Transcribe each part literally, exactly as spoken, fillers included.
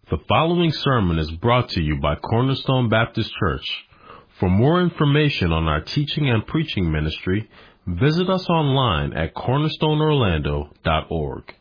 The following sermon is brought to you by Cornerstone Baptist Church. For more information on our teaching and preaching ministry, visit us online at cornerstone orlando dot org.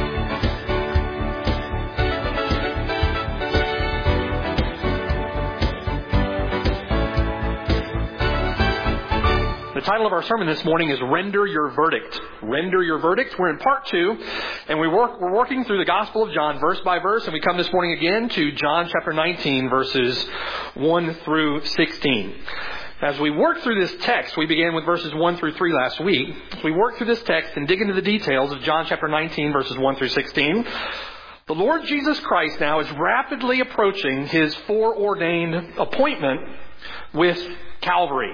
The title of our sermon this morning is Render Your Verdict. Render Your Verdict. We're in part two, and we work, we're working through the Gospel of John verse by verse, and we come this morning again to John chapter nineteen, verses one through sixteen. As we work through this text, we began with verses one through three last week. As we work through this text and dig into the details of John chapter nineteen, verses one through sixteen, the Lord Jesus Christ now is rapidly approaching His foreordained appointment with Calvary.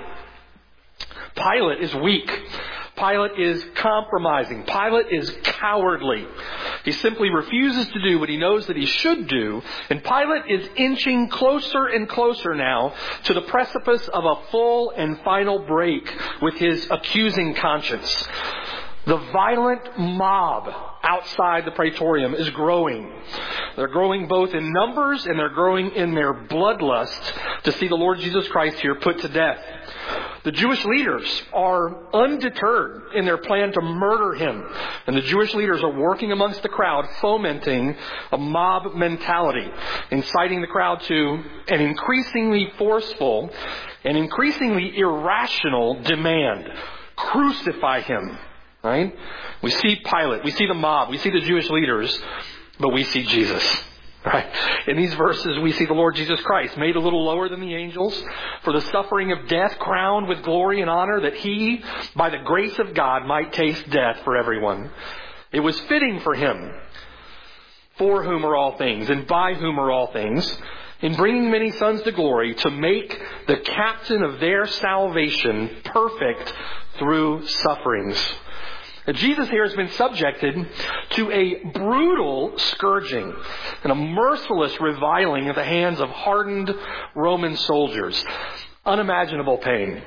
Pilate is weak. Pilate is compromising. Pilate is cowardly. He simply refuses to do what he knows that he should do. And Pilate is inching closer and closer now to the precipice of a full and final break with his accusing conscience. The violent mob outside the praetorium is growing. They're growing both in numbers and they're growing in their bloodlust to see the Lord Jesus Christ here put to death. The Jewish leaders are undeterred in their plan to murder him. And the Jewish leaders are working amongst the crowd, fomenting a mob mentality, inciting the crowd to an increasingly forceful and increasingly irrational demand. Crucify him. Right? We see Pilate, we see the mob, we see the Jewish leaders, but we see Jesus. Right? In these verses, we see the Lord Jesus Christ made a little lower than the angels for the suffering of death, crowned with glory and honor, that He, by the grace of God, might taste death for everyone. It was fitting for Him, for whom are all things, and by whom are all things, in bringing many sons to glory, to make the captain of their salvation perfect through sufferings. Jesus here has been subjected to a brutal scourging and a merciless reviling at the hands of hardened Roman soldiers. Unimaginable pain.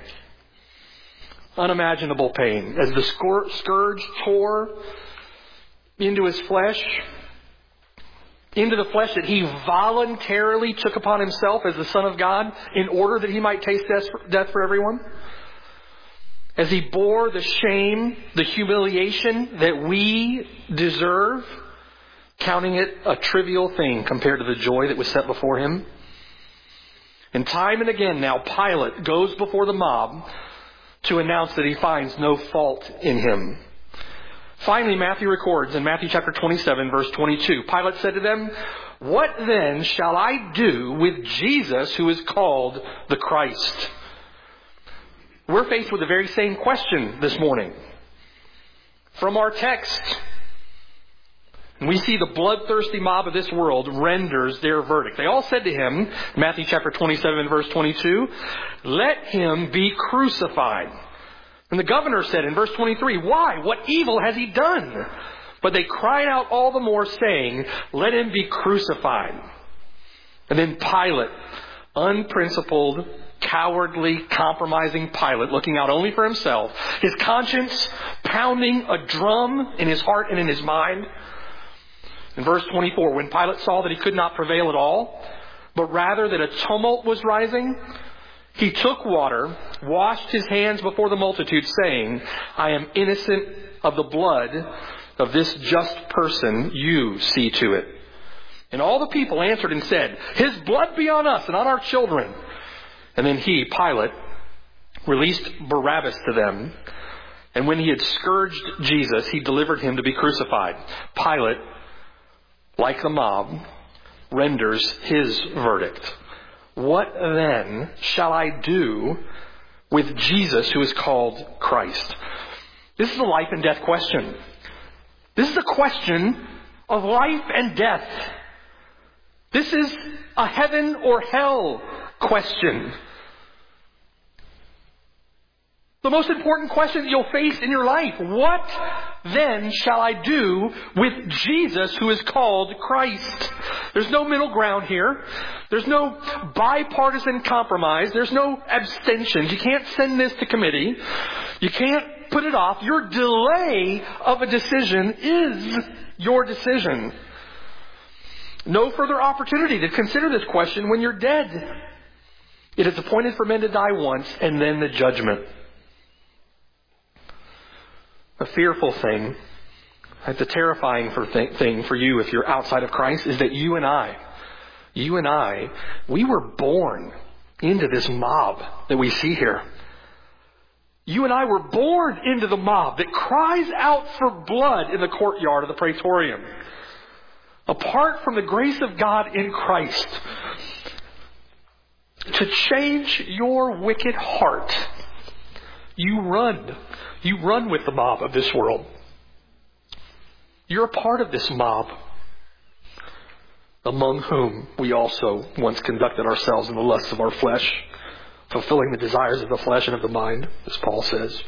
Unimaginable pain. As the scourge tore into his flesh, into the flesh that he voluntarily took upon himself as the Son of God in order that he might taste death for everyone. As he bore the shame, the humiliation that we deserve, counting it a trivial thing compared to the joy that was set before him. And time and again now, Pilate goes before the mob to announce that he finds no fault in him. Finally, Matthew records in Matthew chapter twenty-seven, verse twenty-two, Pilate said to them, "What then shall I do with Jesus who is called the Christ?" We're faced with the very same question this morning. From our text, we see the bloodthirsty mob of this world renders their verdict. They all said to him, Matthew chapter twenty-seven, verse twenty-two, "Let him be crucified." And the governor said in verse twenty-three, "Why? What evil has he done?" But they cried out all the more, saying, "Let him be crucified." And then Pilate, unprincipled, cowardly, compromising Pilate, looking out only for himself, his conscience pounding a drum in his heart and in his mind. In verse twenty-four, when Pilate saw that he could not prevail at all, but rather that a tumult was rising, he took water, washed his hands before the multitude, saying, "I am innocent of the blood of this just person. You see to it." And all the people answered and said, "His blood be on us and on our children." And then he, Pilate, released Barabbas to them. And when he had scourged Jesus, he delivered him to be crucified. Pilate, like the mob, renders his verdict. "What then shall I do with Jesus who is called Christ?" This is a life and death question. This is a question of life and death. This is a heaven or hell question. The most important question that you'll face in your life. What then shall I do with Jesus who is called Christ? There's no middle ground here. There's no bipartisan compromise. There's no abstentions. You can't send this to committee. You can't put it off. Your delay of a decision is your decision. No further opportunity to consider this question when you're dead. It is appointed for men to die once and then the judgment. A fearful thing, the terrifying thing for you if you're outside of Christ is that you and I, you and I, we were born into this mob that we see here. You and I were born into the mob that cries out for blood in the courtyard of the Praetorium. Apart from the grace of God in Christ, to change your wicked heart, you run. You run with the mob of this world. You're a part of this mob, among whom we also once conducted ourselves in the lusts of our flesh, fulfilling the desires of the flesh and of the mind, as Paul says.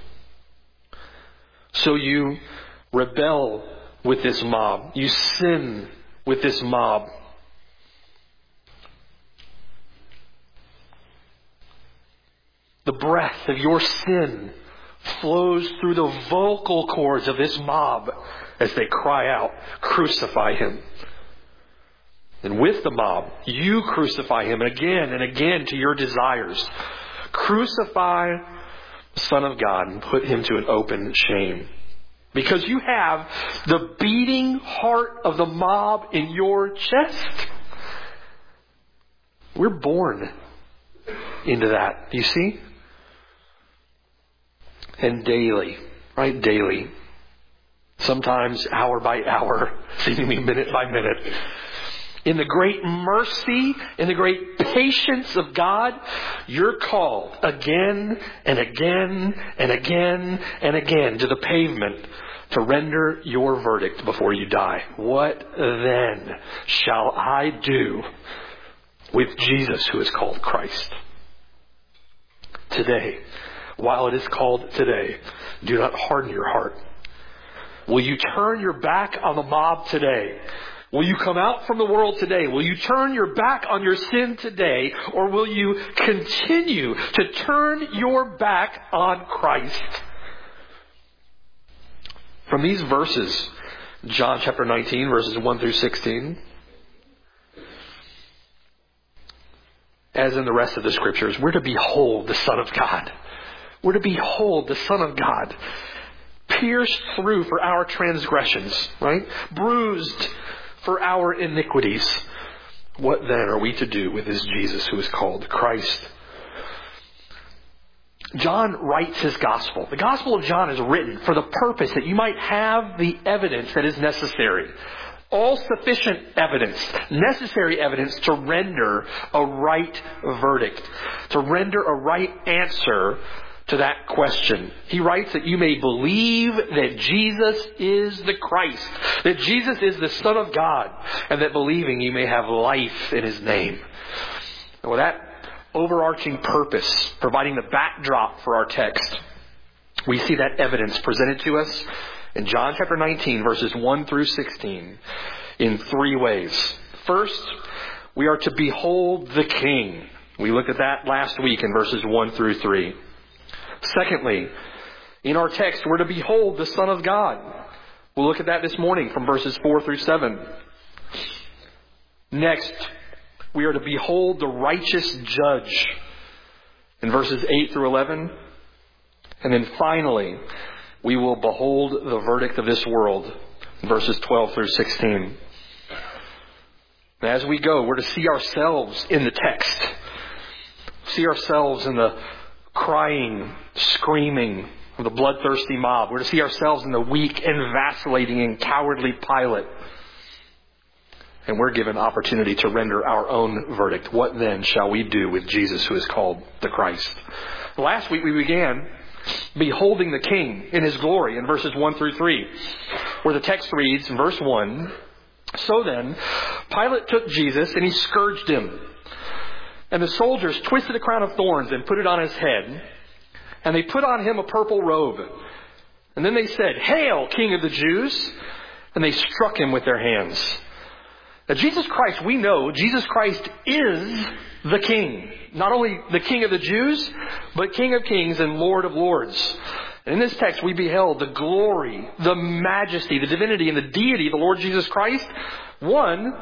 So you rebel with this mob. You sin with this mob. The breath of your sin flows through the vocal cords of this mob as they cry out, "Crucify him." And with the mob, you crucify him again and again to your desires. Crucify the Son of God and put him to an open shame. Because you have the beating heart of the mob in your chest. We're born into that. Do you see? And daily, right? Daily. Sometimes hour by hour, seemingly minute by minute. In the great mercy, in the great patience of God, you're called again and again and again and again to the pavement to render your verdict before you die. What then shall I do with Jesus who is called Christ? Today, while it is called today, do not harden your heart. Will you turn your back on the mob today? Will you come out from the world today? Will you turn your back on your sin today? Or will you continue to turn your back on Christ? From these verses, John chapter nineteen, verses one through sixteen, as in the rest of the Scriptures, we're to behold the Son of God. We're to behold the Son of God, pierced through for our transgressions, right? Bruised for our iniquities. What then are we to do with this Jesus who is called Christ? John writes his gospel. The gospel of John is written for the purpose that you might have the evidence that is necessary. All sufficient evidence, necessary evidence to render a right verdict, to render a right answer to that question. He writes that you may believe that Jesus is the Christ, that Jesus is the Son of God, and that believing you may have life in His name. And with that overarching purpose, providing the backdrop for our text, we see that evidence presented to us in John chapter nineteen, verses one through sixteen, in three ways. First, we are to behold the King. We looked at that last week in verses one through three. Secondly, in our text, we're to behold the Son of God. We'll look at that this morning from verses four through seven. Next, we are to behold the righteous judge in verses eight through eleven. And then finally, we will behold the verdict of this world in verses twelve through sixteen. And as we go, we're to see ourselves in the text. See ourselves in the crying, screaming of the bloodthirsty mob. We're to see ourselves in the weak and vacillating and cowardly Pilate. And we're given opportunity to render our own verdict. What then shall we do with Jesus who is called the Christ? Last week we began beholding the King in His glory in verses one through three, where the text reads in verse one, "So then, Pilate took Jesus and he scourged him. And the soldiers twisted a crown of thorns and put it on his head. And they put on him a purple robe. And then they said, 'Hail, King of the Jews!' And they struck him with their hands." Now, Jesus Christ, we know, Jesus Christ is the King. Not only the King of the Jews, but King of Kings and Lord of Lords. And in this text, we beheld the glory, the majesty, the divinity, and the deity of the Lord Jesus Christ. One,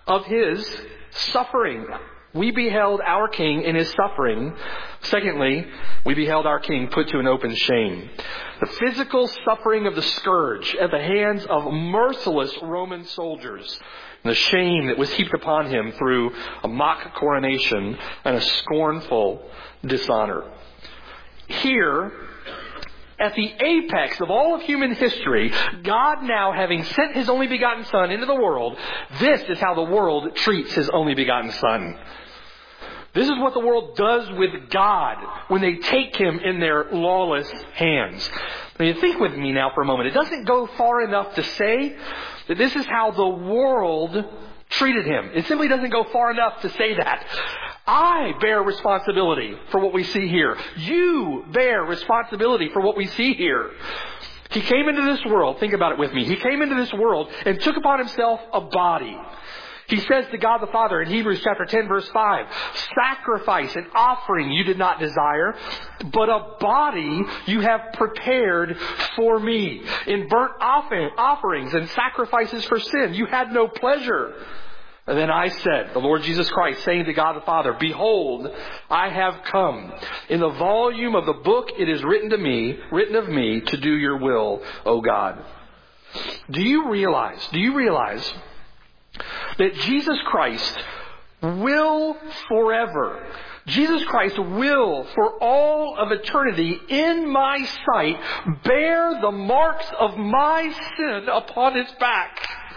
of his suffering. We beheld our King in his suffering. Secondly, we beheld our King put to an open shame. The physical suffering of the scourge at the hands of merciless Roman soldiers. And the shame that was heaped upon him through a mock coronation and a scornful dishonor. Here, at the apex of all of human history, God now having sent his only begotten Son into the world, this is how the world treats his only begotten Son. This is what the world does with God when they take him in their lawless hands. I mean, think with me now for a moment. It doesn't go far enough to say that this is how the world treated him. It simply doesn't go far enough to say that. I bear responsibility for what we see here. You bear responsibility for what we see here. He came into this world, think about it with me. He came into this world and took upon himself a body. He says to God the Father in Hebrews chapter ten verse five, sacrifice and offering you did not desire, but a body you have prepared for me. In burnt offerings and sacrifices for sin you had no pleasure. And then I said, the Lord Jesus Christ saying to God the Father, behold, I have come. In the volume of the book it is written to me, written of me to do your will, O God. Do you realize, do you realize that Jesus Christ will forever, Jesus Christ will for all of eternity in my sight bear the marks of my sin upon his back?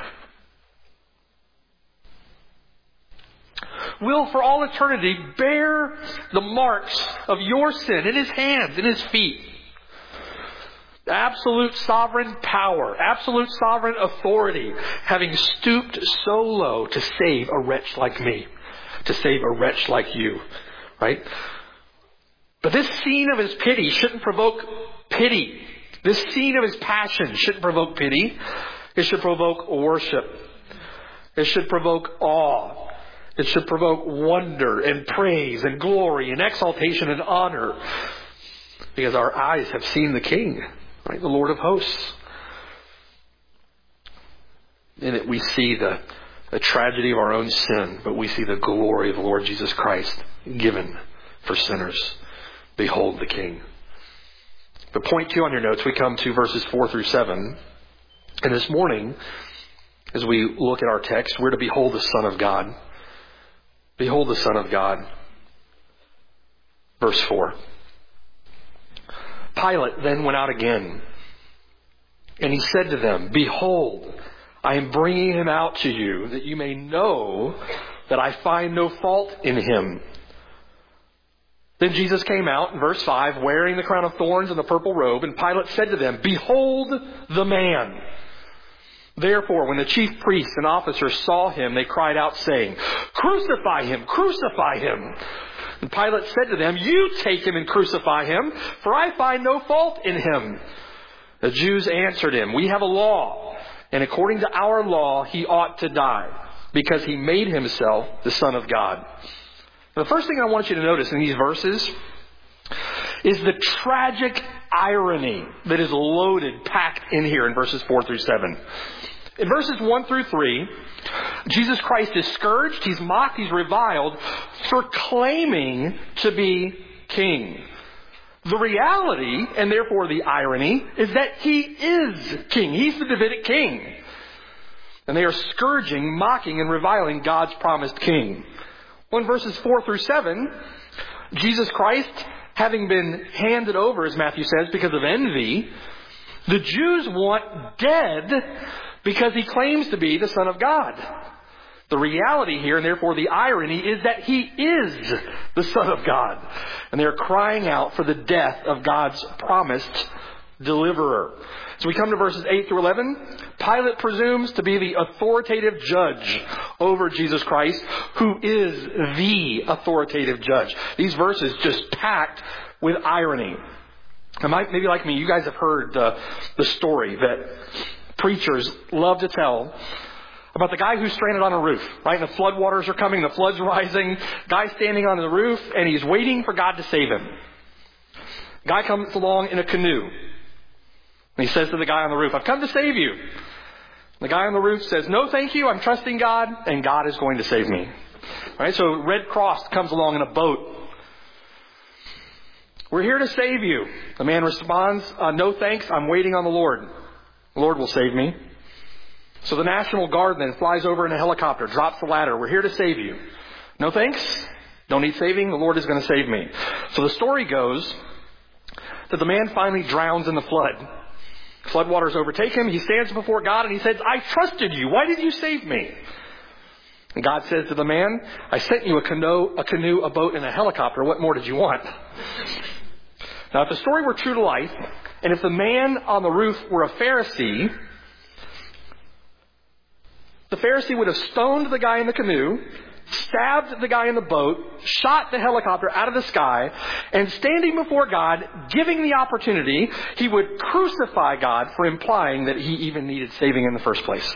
Will for all eternity bear the marks of your sin in his hands, in his feet. Absolute sovereign power, absolute sovereign authority, having stooped so low to save a wretch like me, to save a wretch like you, right? But this scene of his pity shouldn't provoke pity. This scene of his passion shouldn't provoke pity. It should provoke worship. It should provoke awe. It should provoke wonder and praise and glory and exaltation and honor. Because our eyes have seen the King, right? The Lord of hosts. In it we see the, the tragedy of our own sin, but we see the glory of the Lord Jesus Christ given for sinners. Behold the King. But point two on your notes, we come to verses four through seven. And this morning, as we look at our text, we're to behold the Son of God. Behold the Son of God. Verse four. Pilate then went out again, and he said to them, behold, I am bringing him out to you, that you may know that I find no fault in him. Then Jesus came out, in verse five, wearing the crown of thorns and the purple robe, and Pilate said to them, behold the man. Therefore, when the chief priests and officers saw him, they cried out, saying, crucify him, crucify him. And Pilate said to them, you take him and crucify him, for I find no fault in him. The Jews answered him, we have a law, and according to our law he ought to die, because he made himself the Son of God. The first thing I want you to notice in these verses is the tragic irony that is loaded, packed in here in verses four through seven. In verses one through three, Jesus Christ is scourged, he's mocked, he's reviled for claiming to be king. The reality, and therefore the irony, is that he is king. He's the Davidic king. And they are scourging, mocking, and reviling God's promised king. Well, in verses four through seven, Jesus Christ, having been handed over, as Matthew says, because of envy, the Jews want dead because he claims to be the Son of God. The reality here, and therefore the irony, is that he is the Son of God. And they're crying out for the death of God's promised deliverer. So we come to verses eight through eleven. Pilate presumes to be the authoritative judge over Jesus Christ, who is the authoritative judge. These verses just packed with irony. And maybe like me, you guys have heard uh, the story that preachers love to tell about the guy who's stranded on a roof, right? And the floodwaters are coming, the flood's rising. Guy standing on the roof, and he's waiting for God to save him. Guy comes along in a canoe. And he says to the guy on the roof, I've come to save you. The guy on the roof says, no, thank you. I'm trusting God, and God is going to save me. All right, so Red Cross comes along in a boat. We're here to save you. The man responds, uh, no thanks. I'm waiting on the Lord. The Lord will save me. So the National Guard then flies over in a helicopter, drops the ladder. We're here to save you. No thanks. Don't need saving. The Lord is going to save me. So the story goes that the man finally drowns in the flood. Floodwaters overtake him. He stands before God and he says, I trusted you. Why did you save me? And God says to the man, I sent you a canoe, a canoe, a boat, and a helicopter. What more did you want? Now, if the story were true to life, and if the man on the roof were a Pharisee, the Pharisee would have stoned the guy in the canoe, stabbed the guy in the boat, shot the helicopter out of the sky, and standing before God, giving the opportunity, he would crucify God for implying that he even needed saving in the first place.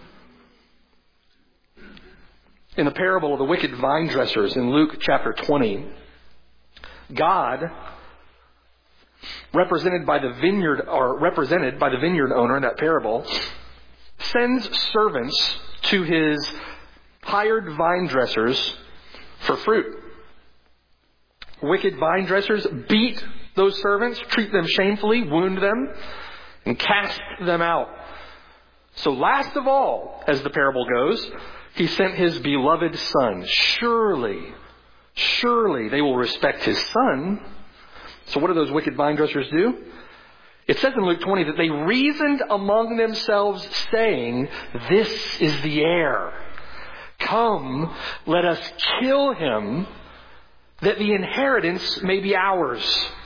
In the parable of the wicked vine dressers in Luke chapter twenty, God, represented by the vineyard, or represented by the vineyard owner in that parable, sends servants to his hired vine dressers for fruit. Wicked vine dressers beat those servants, treat them shamefully, wound them, and cast them out. So last of all, as the parable goes, he sent his beloved son. Surely, surely they will respect his son. So what do those wicked vine dressers do? It says in Luke twenty that they reasoned among themselves, saying, this is the heir. Come, let us kill him, that the inheritance may be ours.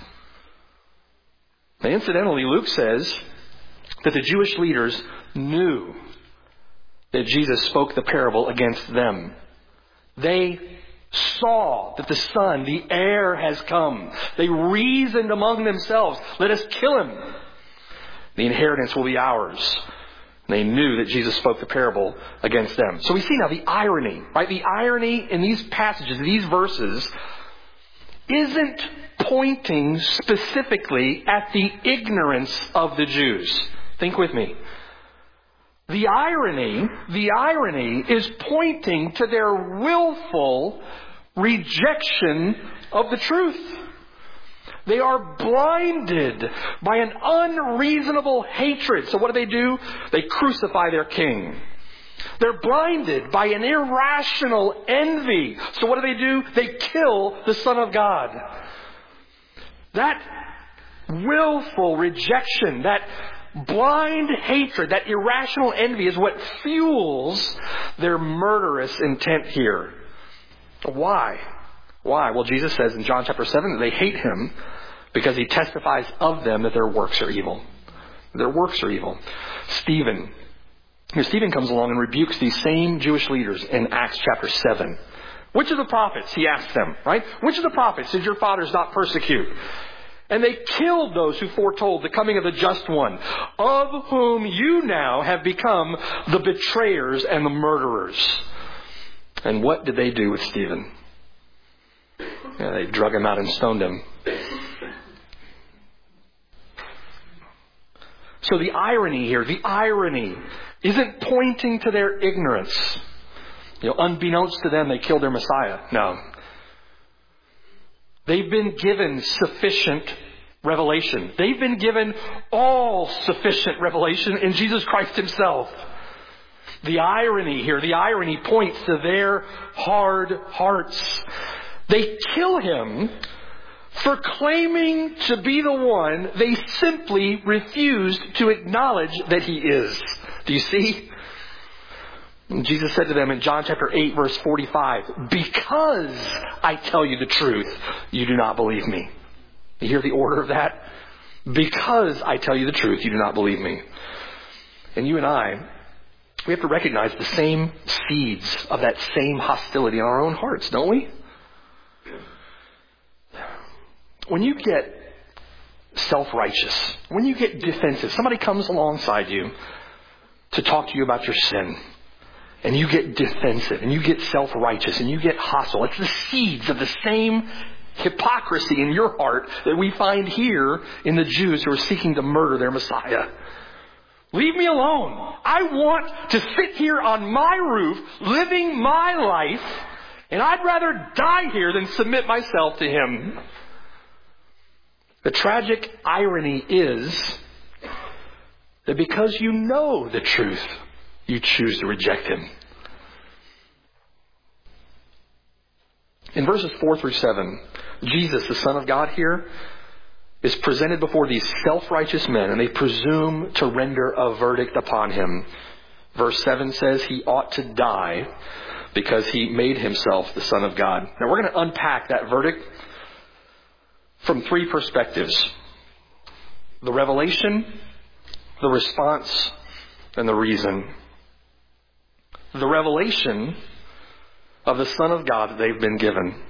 Now, incidentally, Luke says that the Jewish leaders knew that Jesus spoke the parable against them. They saw that the son, the heir, has come. They reasoned among themselves, let us kill him. The inheritance will be ours. They knew that Jesus spoke the parable against them. So we see now the irony, right? The irony in these passages, these verses, isn't pointing specifically at the ignorance of the Jews. Think with me. The irony, the irony is pointing to their willful rejection of the truth. They are blinded by an unreasonable hatred. So what do they do? They crucify their king. They're blinded by an irrational envy. So what do they do? They kill the Son of God. That willful rejection, that blind hatred, that irrational envy is what fuels their murderous intent here. Why? Why? Well, Jesus says in John chapter seven that they hate him because he testifies of them that their works are evil. Their works are evil. Stephen. Here, Stephen comes along and rebukes these same Jewish leaders in Acts chapter seven. Which of the prophets, he asks them, right? Which of the prophets did your fathers not persecute? And they killed those who foretold the coming of the just one, of whom you now have become the betrayers and the murderers. And what did they do with Stephen? Yeah, they drug him out and stoned him. So the irony here, the irony isn't pointing to their ignorance. You know, unbeknownst to them, they killed their Messiah. No. They've been given sufficient revelation. They've been given all sufficient revelation in Jesus Christ himself. The irony here, the irony points to their hard hearts. They kill him for claiming to be the one they simply refused to acknowledge that he is. Do you see? And Jesus said to them in John chapter eight, verse forty-five, because I tell you the truth, you do not believe me. You hear the order of that? Because I tell you the truth, you do not believe me. And you and I, we have to recognize the same seeds of that same hostility in our own hearts, don't we? When you get self-righteous, when you get defensive, somebody comes alongside you to talk to you about your sin, and you get defensive, and you get self-righteous, and you get hostile. It's the seeds of the same hypocrisy in your heart that we find here in the Jews who are seeking to murder their Messiah. Leave me alone. I want to sit here on my roof, living my life, and I'd rather die here than submit myself to him. The tragic irony is that because you know the truth, you choose to reject him. In verses four through seven, Jesus, the Son of God here, is presented before these self-righteous men, and they presume to render a verdict upon him. Verse seven says he ought to die because he made himself the Son of God. Now we're going to unpack that verdict from three perspectives: the revelation, the response, and the reason. The revelation of the Son of God that they've been given.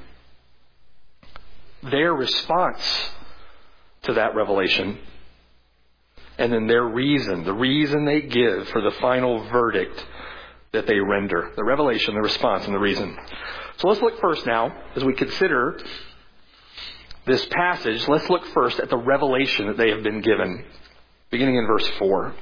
Their response to that revelation. And then their reason, the reason they give for the final verdict that they render. The revelation, the response, and the reason. So let's look first now, as we consider this passage, let's look first at the revelation that they have been given. Beginning in verse four.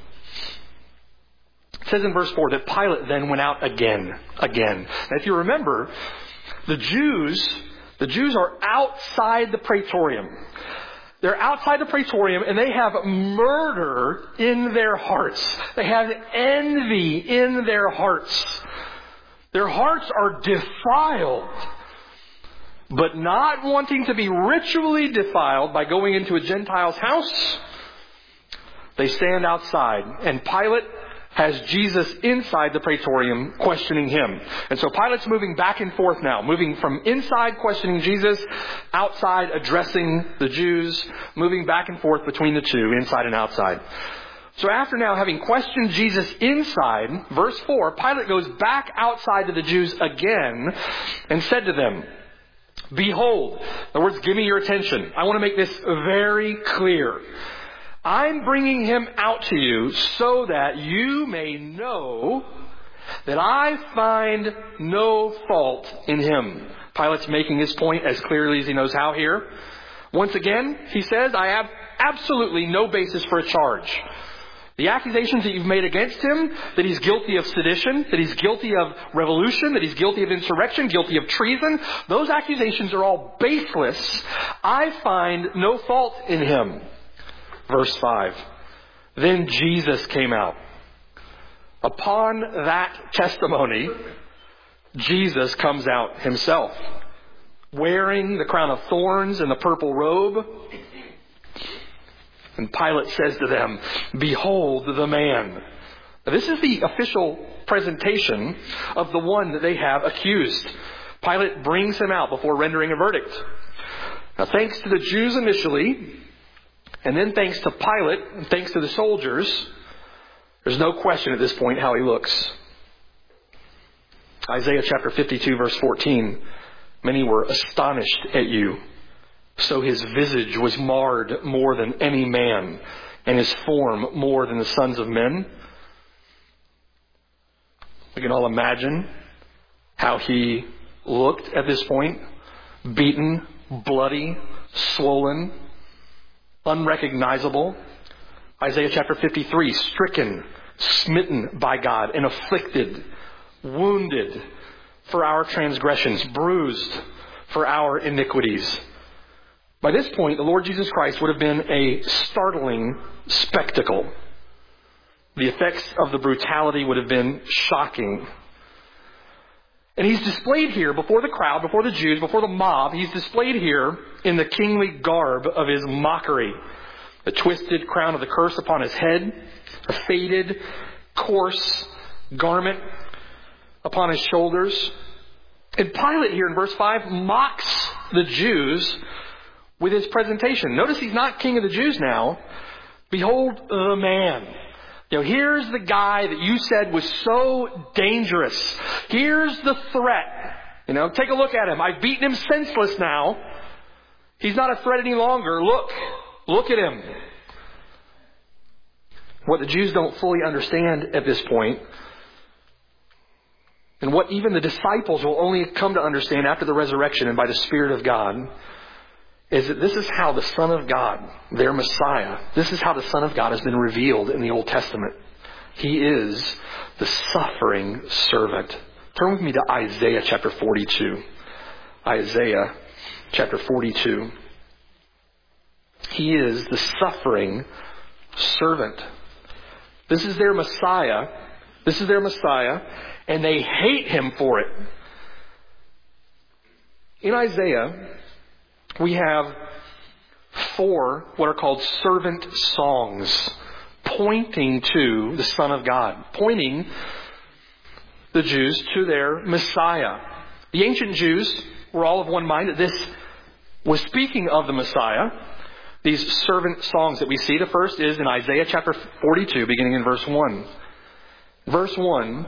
It says in verse four that Pilate then went out again, again. Now if you remember, the Jews, the Jews are outside the praetorium. They're outside the praetorium and they have murder in their hearts. They have envy in their hearts. Their hearts are defiled, but not wanting to be ritually defiled by going into a Gentile's house. They stand outside, and Pilate has Jesus inside the praetorium questioning him. And so Pilate's moving back and forth now, moving from inside questioning Jesus, outside addressing the Jews, moving back and forth between the two, inside and outside. So after now having questioned Jesus inside, verse four, Pilate goes back outside to the Jews again and said to them, "Behold," in other words, give me your attention. I want to make this very clear. I'm bringing him out to you so that you may know that I find no fault in him. Pilate's making his point as clearly as he knows how here. Once again, he says, I have absolutely no basis for a charge. The accusations that you've made against him, that he's guilty of sedition, that he's guilty of revolution, that he's guilty of insurrection, guilty of treason, those accusations are all baseless. I find no fault in him. Verse five. Then Jesus came out. Upon that testimony, Jesus comes out himself, wearing the crown of thorns and the purple robe. And Pilate says to them, "Behold the man." Now, this is the official presentation of the one that they have accused. Pilate brings him out before rendering a verdict. Now, thanks to the Jews initially, and then thanks to Pilate, and thanks to the soldiers, there's no question at this point how he looks. Isaiah chapter fifty-two verse fourteen, many were astonished at you. So his visage was marred more than any man, and his form more than the sons of men. We can all imagine how he looked at this point. Beaten, bloody, swollen, unrecognizable. Isaiah chapter fifty-three, stricken, smitten by God, and afflicted, wounded for our transgressions, bruised for our iniquities. By this point, the Lord Jesus Christ would have been a startling spectacle. The effects of the brutality would have been shocking. And he's displayed here before the crowd, before the Jews, before the mob. He's displayed here in the kingly garb of his mockery. A twisted crown of the curse upon his head, a faded, coarse garment upon his shoulders. And Pilate here in verse five mocks the Jews with his presentation. Notice he's not king of the Jews now. Behold the man. You know, here's the guy that you said was so dangerous. Here's the threat. You know, take a look at him. I've beaten him senseless now. He's not a threat any longer. Look. Look at him. What the Jews don't fully understand at this point, and what even the disciples will only come to understand after the resurrection and by the Spirit of God, is that this is how the Son of God, their Messiah, this is how the Son of God has been revealed in the Old Testament. He is the suffering servant. Turn with me to Isaiah chapter forty-two. Isaiah chapter forty-two. He is the suffering servant. This is their Messiah. This is their Messiah, and they hate him for it. In Isaiah, we have four what are called servant songs, pointing to the Son of God, pointing the Jews to their Messiah. The ancient Jews were all of one mind that this was speaking of the Messiah. These servant songs that we see, the first is in Isaiah chapter forty-two, beginning in verse one. Verse one,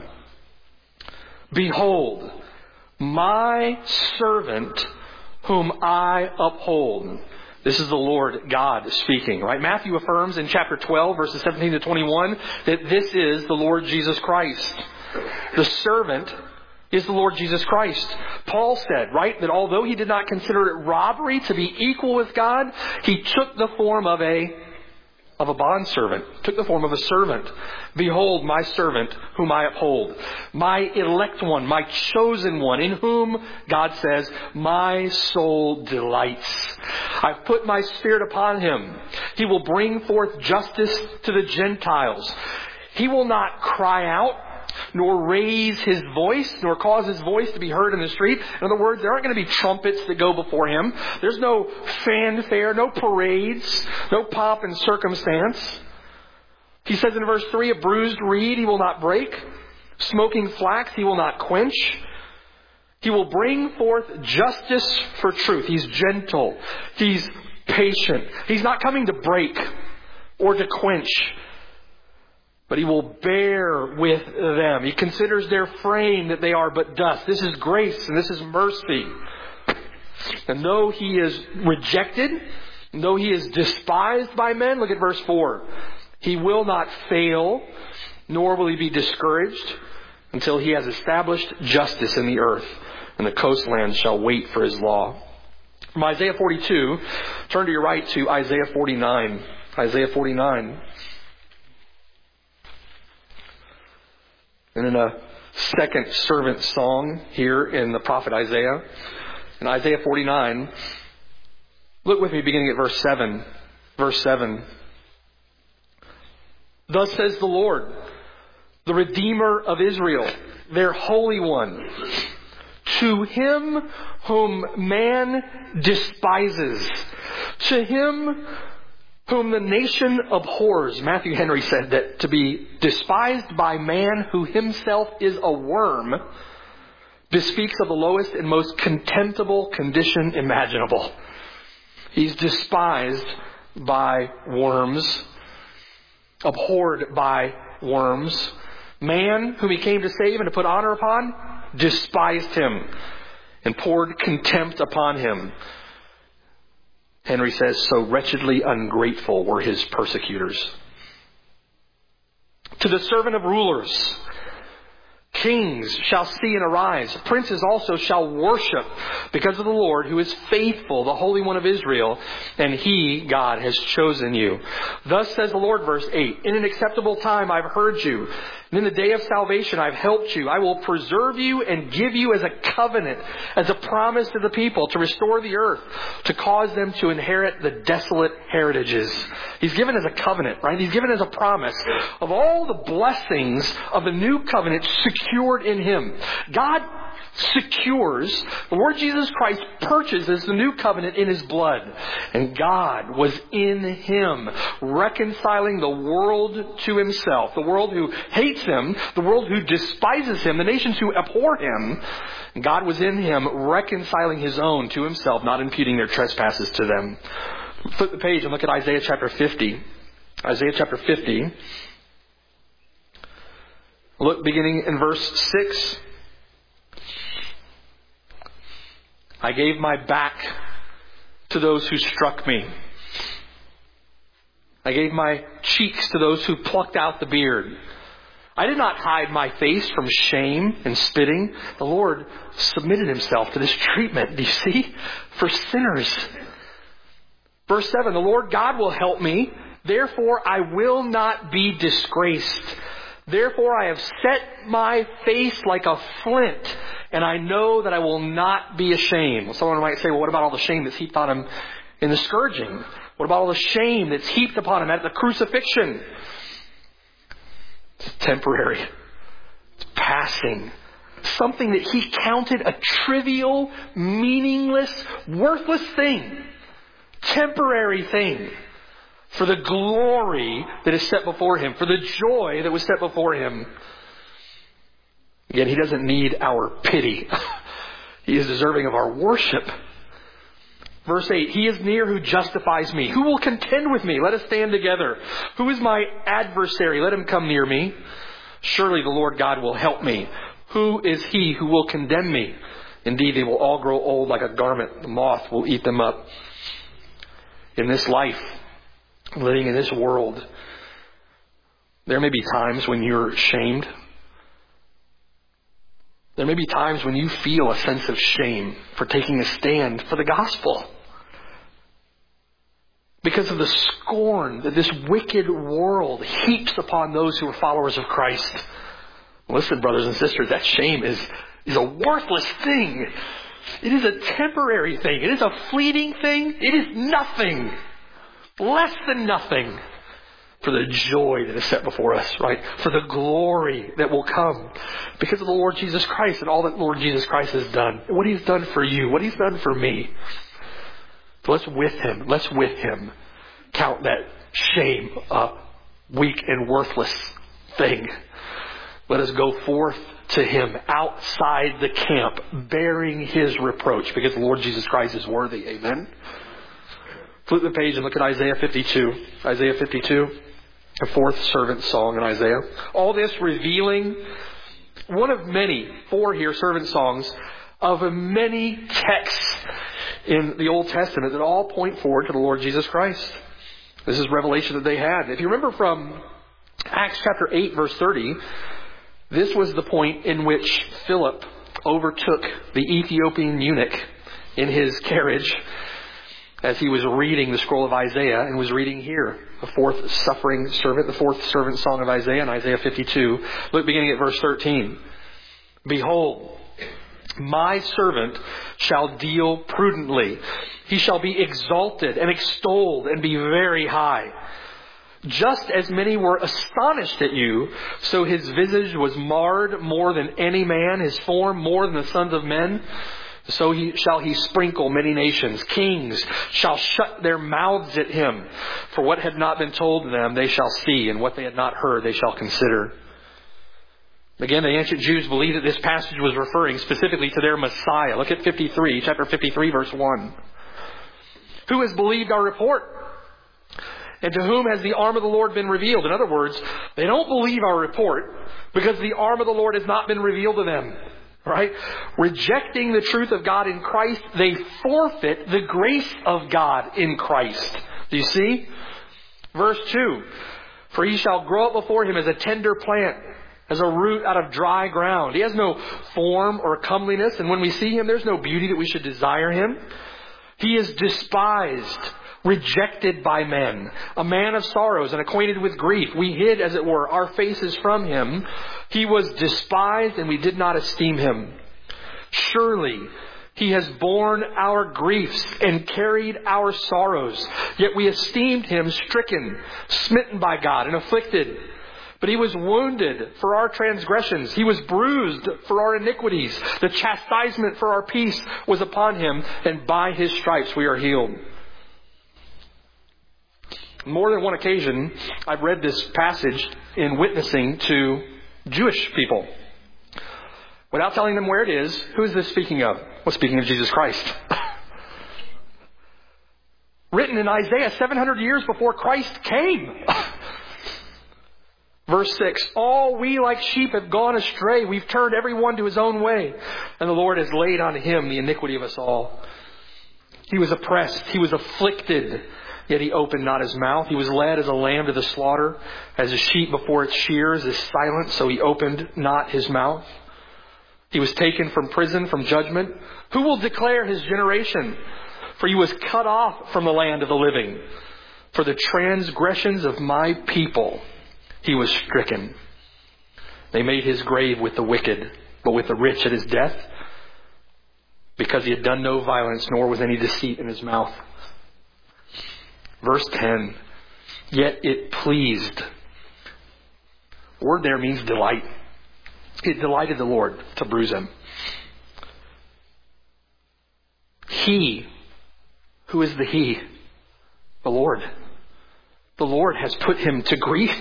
"Behold, my servant whom I uphold." This is the Lord God speaking, right? Matthew affirms in chapter twelve, verses seventeen to twenty-one, that this is the Lord Jesus Christ. The servant is the Lord Jesus Christ. Paul said, right, that although he did not consider it robbery to be equal with God, he took the form of a of a bondservant, took the form of a servant. "Behold, my servant whom I uphold, my elect one, my chosen one, in whom," God says, "my soul delights. I've put my spirit upon him. He will bring forth justice to the Gentiles. He will not cry out, nor raise his voice, nor cause his voice to be heard in the street." In other words, there aren't going to be trumpets that go before him. There's no fanfare, no parades, no pomp and circumstance. He says in verse three, "A bruised reed he will not break, smoking flax he will not quench. He will bring forth justice for truth." He's gentle. He's patient. He's not coming to break or to quench, but he will bear with them. He considers their frame that they are but dust. This is grace and this is mercy. And though he is rejected, though he is despised by men, look at verse four. "He will not fail, nor will he be discouraged, until he has established justice in the earth, and the coastlands shall wait for his law." From Isaiah forty-two, turn to your right to Isaiah forty-nine. Isaiah forty-nine. And in a second servant song here in the prophet Isaiah, in Isaiah forty-nine, look with me beginning at verse seven. Verse seven. "Thus says the Lord, the Redeemer of Israel, their Holy One, to him whom man despises, to him whom the nation abhors." Matthew Henry said that to be despised by man who himself is a worm bespeaks of the lowest and most contemptible condition imaginable. He's despised by worms, abhorred by worms. Man, whom he came to save and to put honor upon, despised him and poured contempt upon him. Henry says, so wretchedly ungrateful were his persecutors. To the servant of rulers, kings shall see and arise. Princes also shall worship because of the Lord who is faithful, the Holy One of Israel, and he, God, has chosen you. Thus says the Lord, verse eight, "In an acceptable time I've heard you, and in the day of salvation I've helped you. I will preserve you and give you as a covenant, as a promise to the people, to restore the earth, to cause them to inherit the desolate heritages." He's given as a covenant, right? He's given as a promise of all the blessings of the new covenant secured in him. God secures, the Lord Jesus Christ purchases the new covenant in his blood. And God was in him, reconciling the world to himself. The world who hates him, the world who despises him, the nations who abhor him. And God was in him, reconciling his own to himself, not imputing their trespasses to them. Flip the page and look at Isaiah chapter fifty. Isaiah chapter fifty. Look beginning in verse six. "I gave my back to those who struck me. I gave my cheeks to those who plucked out the beard. I did not hide my face from shame and spitting." The Lord submitted himself to this treatment, do you see? For sinners. Verse seven, "The Lord God will help me. Therefore I will not be disgraced. Therefore I have set my face like a flint, and I know that I will not be ashamed. Someone might say, well, what about all the shame that's heaped on him in the scourging? What about all the shame that's heaped upon him at the crucifixion? It's temporary. It's passing. Something that he counted a trivial, meaningless, worthless thing. Temporary thing. For the glory that is set before him. For the joy that was set before him. Again, he doesn't need our pity. He is deserving of our worship. Verse eight, he is near who justifies me. Who will contend with me? Let us stand together. Who is my adversary? Let him come near me. Surely the Lord God will help me. Who is he who will condemn me? Indeed, they will all grow old like a garment. The moth will eat them up. In this life, living in this world, there may be times when you're shamed. There may be times when you feel a sense of shame for taking a stand for the gospel. Because of the scorn that this wicked world heaps upon those who are followers of Christ. Listen, brothers and sisters, that shame is, is a worthless thing. It is a temporary thing. It is a fleeting thing. It is nothing. Less than nothing. For the joy that is set before us, right? For the glory that will come because of the Lord Jesus Christ and all that Lord Jesus Christ has done. What He's done for you, what He's done for me. So let's with Him, let's with Him count that shame a weak and worthless thing. Let us go forth to Him outside the camp, bearing His reproach because the Lord Jesus Christ is worthy. Amen? Flip the page and look at Isaiah fifty-two. Isaiah fifty-two. The fourth servant song in Isaiah. All this revealing one of many, four here, servant songs, of many texts in the Old Testament that all point forward to the Lord Jesus Christ. This is revelation that they had. If you remember from Acts chapter eight, verse thirty, this was the point in which Philip overtook the Ethiopian eunuch in his carriage as he was reading the scroll of Isaiah and was reading here, the fourth suffering servant, the fourth servant song of Isaiah in Isaiah fifty-two. Look beginning at verse thirteen. Behold, my servant shall deal prudently. He shall be exalted and extolled and be very high. Just as many were astonished at you, so his visage was marred more than any man, his form more than the sons of men. So he, shall he sprinkle many nations. Kings shall shut their mouths at him. For what had not been told them, they shall see, and what they had not heard, they shall consider. Again, the ancient Jews believed that this passage was referring specifically to their Messiah. Look at fifty-three, chapter fifty-three, verse one. Who has believed our report? And to whom has the arm of the Lord been revealed? In other words, they don't believe our report because the arm of the Lord has not been revealed to them. Right? Rejecting the truth of God in Christ, they forfeit the grace of God in Christ. Do you see? Verse two. For he shall grow up before him as a tender plant, as a root out of dry ground. He has no form or comeliness, and when we see him, there's no beauty that we should desire him. He is despised, rejected by men, a man of sorrows and acquainted with grief. We hid, as it were, our faces from him. He was despised and we did not esteem him. Surely he has borne our griefs and carried our sorrows. Yet we esteemed him stricken, smitten by God, and afflicted. But he was wounded for our transgressions. He was bruised for our iniquities. The chastisement for our peace was upon him, and by his stripes we are healed. More than one occasion, I've read this passage in witnessing to Jewish people. Without telling them where it is, who is this speaking of? Well, speaking of Jesus Christ. Written in Isaiah seven hundred years before Christ came. Verse six, all we like sheep have gone astray. We've turned everyone to his own way. And the Lord has laid on him the iniquity of us all. He was oppressed. He was afflicted. Yet he opened not his mouth. He was led as a lamb to the slaughter. As a sheep before its shears is silent, so he opened not his mouth. He was taken from prison, from judgment. Who will declare his generation? For he was cut off from the land of the living. For the transgressions of my people he was stricken. They made his grave with the wicked, but with the rich at his death, because he had done no violence, nor was any deceit in his mouth. Verse ten, yet it pleased. The word there means delight. It delighted the Lord to bruise him. He, who is the he? The Lord. The Lord has put him to grief.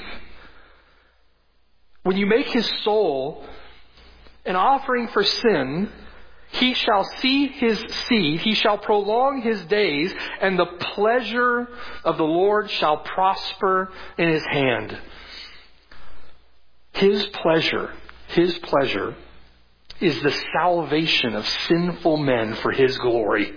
When you make his soul an offering for sin, he shall see his seed, he shall prolong his days, and the pleasure of the Lord shall prosper in his hand. His pleasure, his pleasure is the salvation of sinful men for his glory.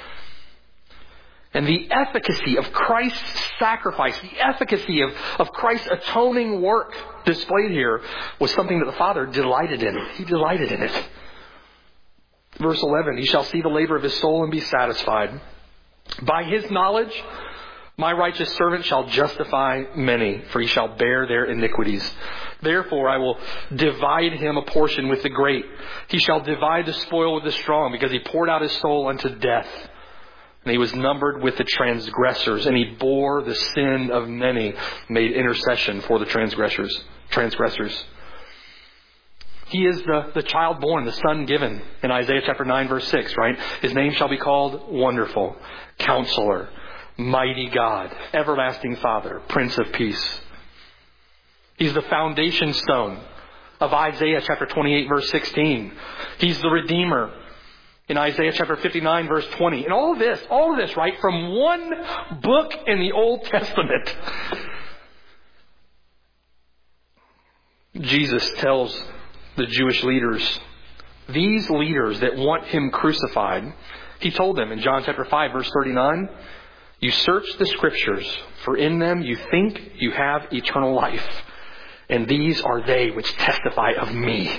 And the efficacy of Christ's sacrifice, the efficacy of, of Christ's atoning work displayed here was something that the Father delighted in. He delighted in it. Verse eleven, he shall see the labor of his soul and be satisfied. By his knowledge, my righteous servant shall justify many, for he shall bear their iniquities. Therefore, I will divide him a portion with the great. He shall divide the spoil with the strong, because he poured out his soul unto death. And he was numbered with the transgressors, and he bore the sin of many, made intercession for the transgressors. Transgressors. He is the, the child born, the son given in Isaiah chapter nine, verse six, right? His name shall be called Wonderful, Counselor, Mighty God, Everlasting Father, Prince of Peace. He's the foundation stone of Isaiah chapter twenty-eight, verse sixteen. He's the Redeemer in Isaiah chapter fifty-nine, verse twenty. And all of this, all of this, right, from one book in the Old Testament. Jesus tells the Jewish leaders, these leaders that want him crucified, he told them in John chapter five, verse thirty-nine, you search the scriptures, for in them you think you have eternal life, and these are they which testify of me.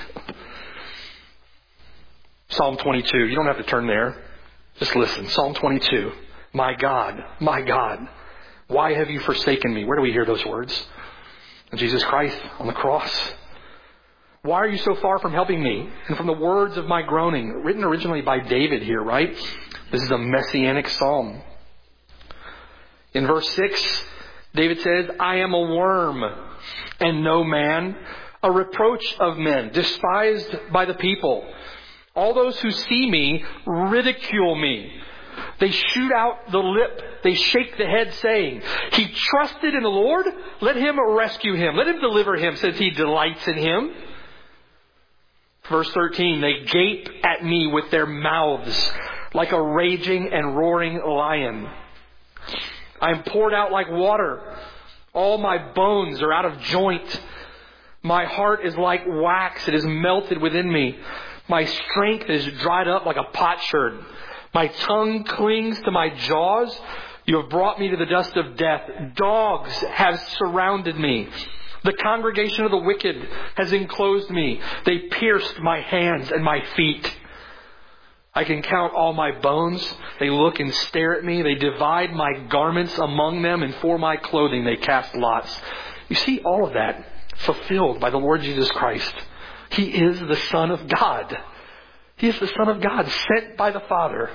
Psalm twenty-two. You don't have to turn there. Just listen. Psalm twenty-two. My God, my God, why have you forsaken me? Where do we hear those words? Jesus Christ on the cross. Why are you so far from helping me? And from the words of my groaning, written originally by David here, right? This is a messianic psalm. In verse six, David says, I am a worm and no man, a reproach of men, despised by the people. All those who see me ridicule me. They shoot out the lip. They shake the head, saying, he trusted in the Lord. Let him rescue him. Let him deliver him, since he delights in him. Verse thirteen, they gape at me with their mouths like a raging and roaring lion. I am poured out like water. All my bones are out of joint. My heart is like wax. It is melted within me. My strength is dried up like a potsherd. My tongue clings to my jaws. You have brought me to the dust of death. Dogs have surrounded me. The congregation of the wicked has enclosed me. They pierced my hands and my feet. I can count all my bones. They look and stare at me. They divide my garments among them, and for my clothing they cast lots. You see all of that fulfilled by the Lord Jesus Christ. He is the Son of God. He is the Son of God, sent by the Father.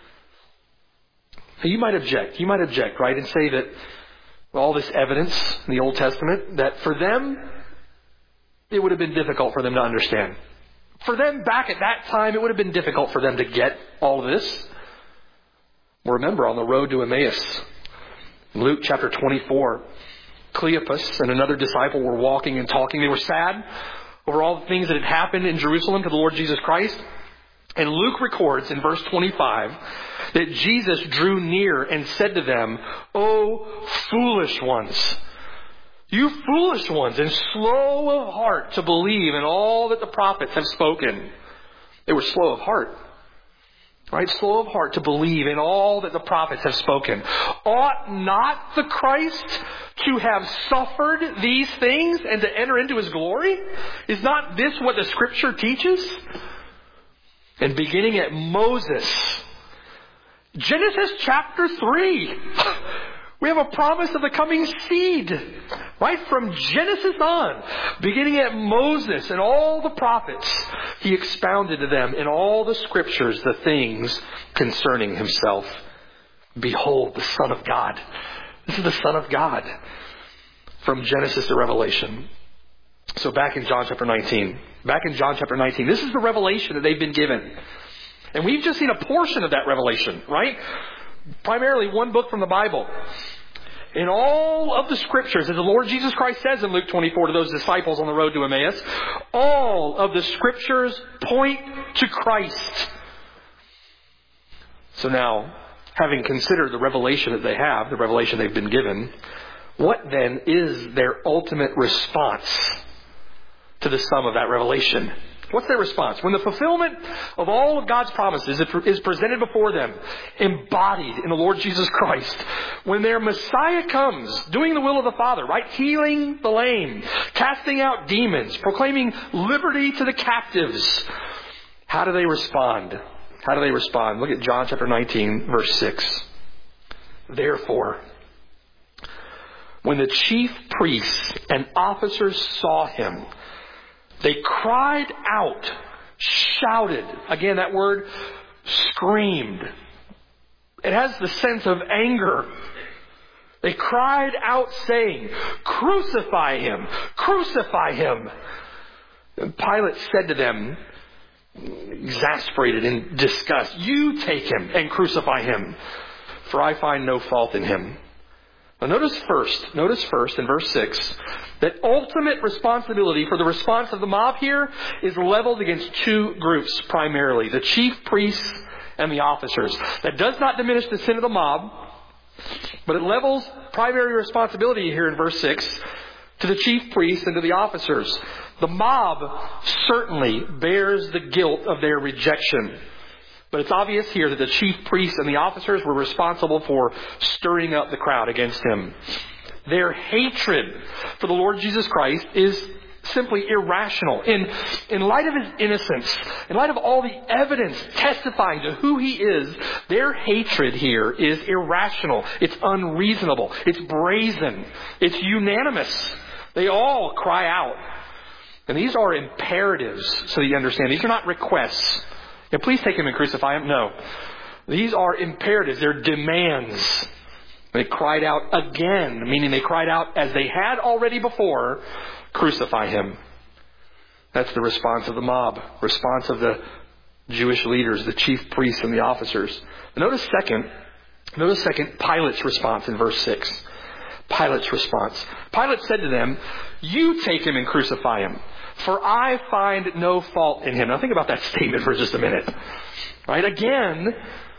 Now you might object. You might object, right, and say that all this evidence in the Old Testament, that for them, it would have been difficult for them to understand. For them back at that time, it would have been difficult for them to get all of this. Well, remember, on the road to Emmaus, Luke chapter twenty-four, Cleopas and another disciple were walking and talking. They were sad over all the things that had happened in Jerusalem to the Lord Jesus Christ. And Luke records in verse twenty-five that Jesus drew near and said to them, O foolish ones, you foolish ones, and slow of heart to believe in all that the prophets have spoken. They were slow of heart. Right? Slow of heart to believe in all that the prophets have spoken. Ought not the Christ to have suffered these things and to enter into his glory? Is not this what the scripture teaches? And beginning at Moses, Genesis chapter three, We have a promise of the coming seed. Right from Genesis on, beginning at Moses and all the prophets, he expounded to them in all the scriptures the things concerning himself. Behold, the Son of God. This is the Son of God. From Genesis to Revelation. So back in John chapter nineteen. Back in John chapter nineteen. This is the revelation that they've been given. And we've just seen a portion of that revelation, right? Primarily one book from the Bible. In all of the scriptures, as the Lord Jesus Christ says in Luke twenty-four to those disciples on the road to Emmaus, all of the scriptures point to Christ. So now, having considered the revelation that they have, the revelation they've been given, what then is their ultimate response to the sum of that revelation? What's their response? When the fulfillment of all of God's promises is presented before them, embodied in the Lord Jesus Christ, when their Messiah comes, doing the will of the Father, right? Healing the lame, casting out demons, proclaiming liberty to the captives, how do they respond? How do they respond? Look at John chapter nineteen, verse six. Therefore, when the chief priests and officers saw him, they cried out, shouted. Again, that word, screamed. It has the sense of anger. They cried out saying, crucify him, crucify him. And Pilate said to them, exasperated in disgust, you take him and crucify him, for I find no fault in him. Now notice first, notice first in verse six, that ultimate responsibility for the response of the mob here is leveled against two groups primarily, the chief priests and the officers. That does not diminish the sin of the mob, but it levels primary responsibility here in verse six to the chief priests and to the officers. The mob certainly bears the guilt of their rejection. But it's obvious here that the chief priests and the officers were responsible for stirring up the crowd against him. Their hatred for the Lord Jesus Christ is simply irrational. In, in light of his innocence, in light of all the evidence testifying to who he is, their hatred here is irrational. It's unreasonable. It's brazen. It's unanimous. They all cry out. And these are imperatives, so that you understand. These are not requests. Yeah, please take him and crucify him. No. These are imperatives. They're demands. They cried out again, meaning they cried out as they had already before, crucify him. That's the response of the mob. Response of the Jewish leaders, the chief priests and the officers. But notice second, notice second, Pilate's response in verse six. Pilate's response. Pilate said to them, you take him and crucify him, for I find no fault in him. Now think about that statement for just a minute. Right? Again,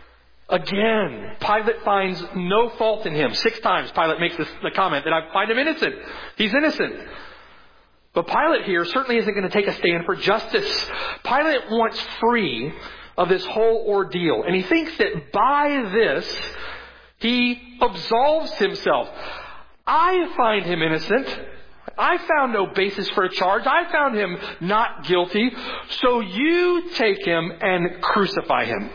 again, Pilate finds no fault in him. Six times Pilate makes this, the comment that I find him innocent. He's innocent. But Pilate here certainly isn't going to take a stand for justice. Pilate wants free of this whole ordeal. And he thinks that by this, he absolves himself. I find him innocent. I found no basis for a charge. I found him not guilty. So you take him and crucify him.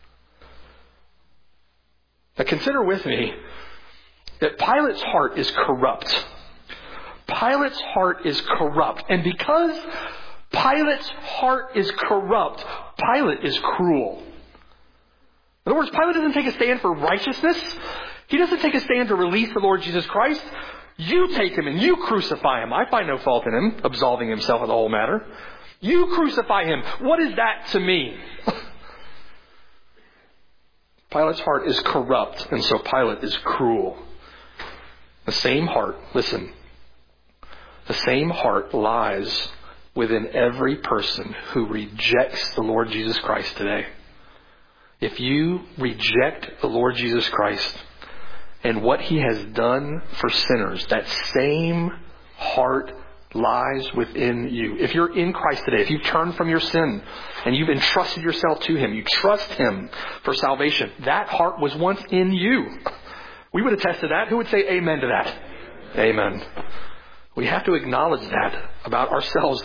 Now consider with me that Pilate's heart is corrupt. Pilate's heart is corrupt. And because Pilate's heart is corrupt, Pilate is cruel. In other words, Pilate doesn't take a stand for righteousness. He doesn't take a stand to release the Lord Jesus Christ. You take him and you crucify him. I find no fault in him, absolving himself of the whole matter. You crucify him. What is that to me? Pilate's heart is corrupt, and so Pilate is cruel. The same heart, listen, the same heart lies within every person who rejects the Lord Jesus Christ today. If you reject the Lord Jesus Christ and what he has done for sinners, that same heart lies within you. If you're in Christ today, if you've turned from your sin and you've entrusted yourself to him, you trust him for salvation, that heart was once in you. We would attest to that. Who would say amen to that? Amen. We have to acknowledge that about ourselves.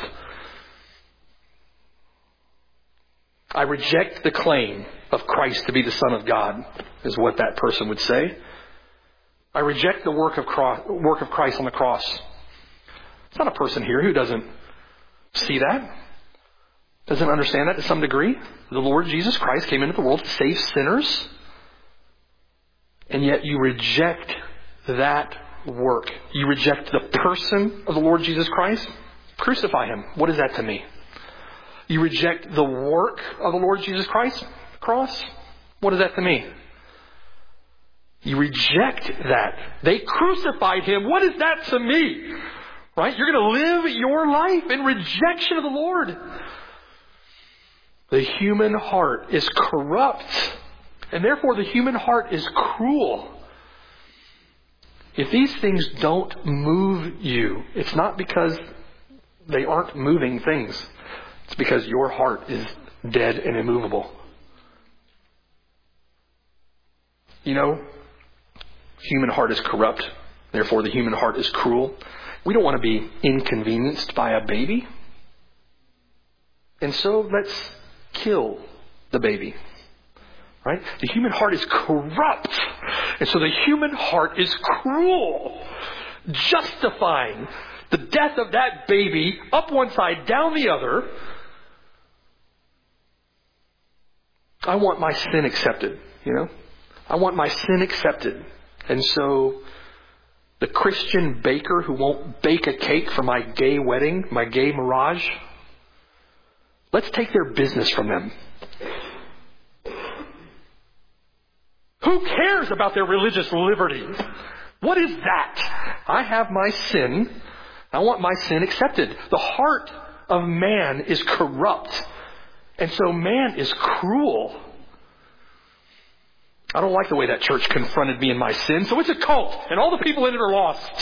I reject the claim of Christ to be the Son of God, is what that person would say. I reject the work of, cross, work of Christ on the cross. It's not a person here who doesn't see that, doesn't understand that to some degree. The Lord Jesus Christ came into the world to save sinners, and yet you reject that work. You reject the person of the Lord Jesus Christ. Crucify Him. What is that to me? You reject the work of the Lord Jesus Christ, cross. What is that to me? You reject that. They crucified Him. What is that to me? Right? You're going to live your life in rejection of the Lord. The human heart is corrupt, and therefore the human heart is cruel. If these things don't move you, it's not because they aren't moving things. It's because your heart is dead and immovable. You know, human heart is corrupt. Therefore, the human heart is cruel. We don't want to be inconvenienced by a baby. And so let's kill the baby. Right? The human heart is corrupt. And so the human heart is cruel. Justifying the death of that baby up one side, down the other. I want my sin accepted, you know? I want my sin accepted. And so the Christian baker who won't bake a cake for my gay wedding, my gay mirage, let's take their business from them. Who cares about their religious liberty? What is that? I have my sin. I want my sin accepted. The heart of man is corrupt. And so man is cruel. I don't like the way that church confronted me in my sin, so it's a cult, and all the people in it are lost.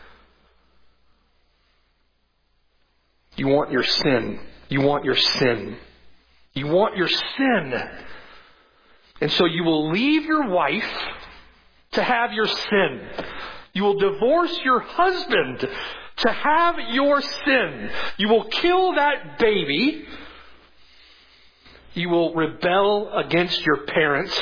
You want your sin. You want your sin. You want your sin. And so you will leave your wife to have your sin. You will divorce your husband to have your sin. You will kill that baby. You will rebel against your parents.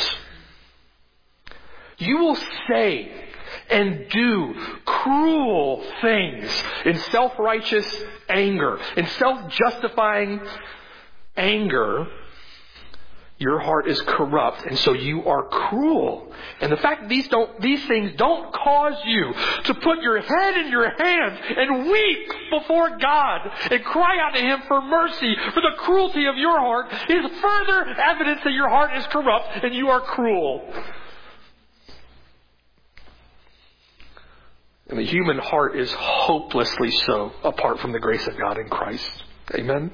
You will say and do cruel things in self-righteous anger, in self-justifying anger. Your heart is corrupt, and so you are cruel. And the fact that these don't, these things don't cause you to put your head in your hands and weep before God and cry out to Him for mercy for the cruelty of your heart is further evidence that your heart is corrupt and you are cruel. And the human heart is hopelessly so apart from the grace of God in Christ. Amen?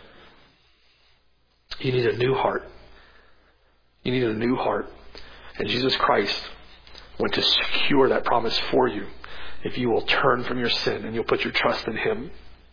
You need a new heart. You need a new heart. And Jesus Christ went to secure that promise for you if you will turn from your sin and you'll put your trust in Him.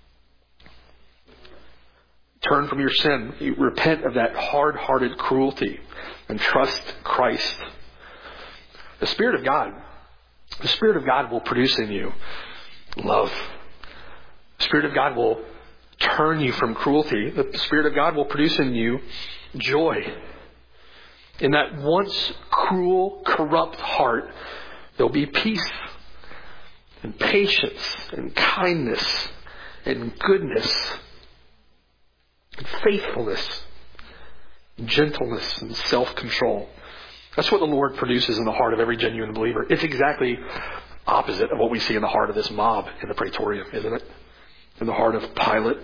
Turn from your sin. You repent of that hard-hearted cruelty and trust Christ. The Spirit of God, the Spirit of God will produce in you love. The Spirit of God will turn you from cruelty. The Spirit of God will produce in you joy. In that once cruel, corrupt heart, there'll be peace and patience and kindness and goodness and faithfulness and gentleness and self-control. That's what the Lord produces in the heart of every genuine believer. It's exactly opposite of what we see in the heart of this mob in the Praetorium, isn't it? In the heart of Pilate.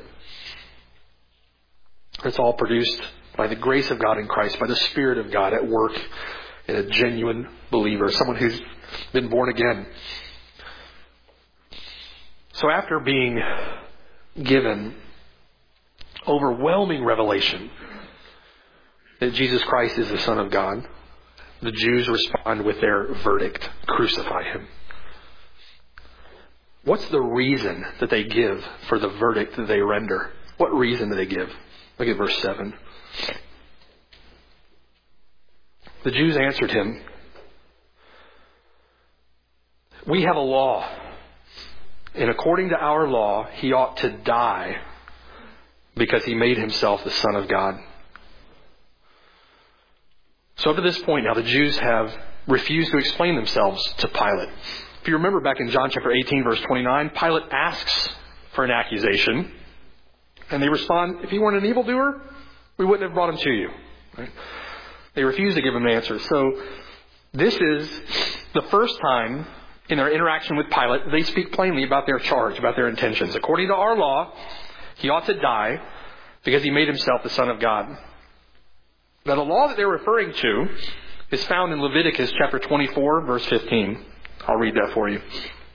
It's all produced by the grace of God in Christ, by the Spirit of God at work in a genuine believer, someone who's been born again. So after being given overwhelming revelation that Jesus Christ is the Son of God, the Jews respond with their verdict: crucify Him. What's the reason that they give for the verdict that they render? What reason do they give? Look at verse seven. The Jews answered him, "We have a law, and according to our law, He ought to die because He made Himself the Son of God." So up to this point now, the Jews have refuse to explain themselves to Pilate. If you remember back in John chapter eighteen, verse twenty-nine, Pilate asks for an accusation. And they respond, if he weren't an evildoer, we wouldn't have brought him to you. Right? They refuse to give him an answer. So this is the first time in their interaction with Pilate, they speak plainly about their charge, about their intentions. According to our law, he ought to die because he made himself the Son of God. Now the law that they're referring to is found in Leviticus chapter twenty-four, verse fifteen. I'll read that for you.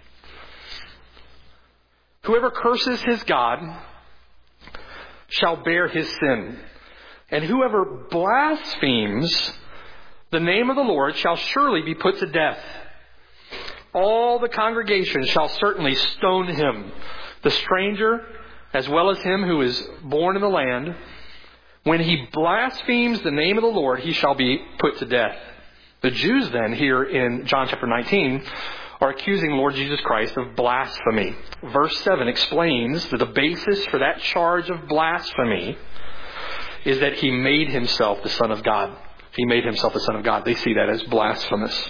Whoever curses his God shall bear his sin, and whoever blasphemes the name of the Lord shall surely be put to death. All the congregation shall certainly stone him, the stranger as well as him who is born in the land. When he blasphemes the name of the Lord, he shall be put to death. The Jews then, here in John chapter nineteen, are accusing the Lord Jesus Christ of blasphemy. Verse seven explains that the basis for that charge of blasphemy is that he made himself the Son of God. He made himself the Son of God. They see that as blasphemous.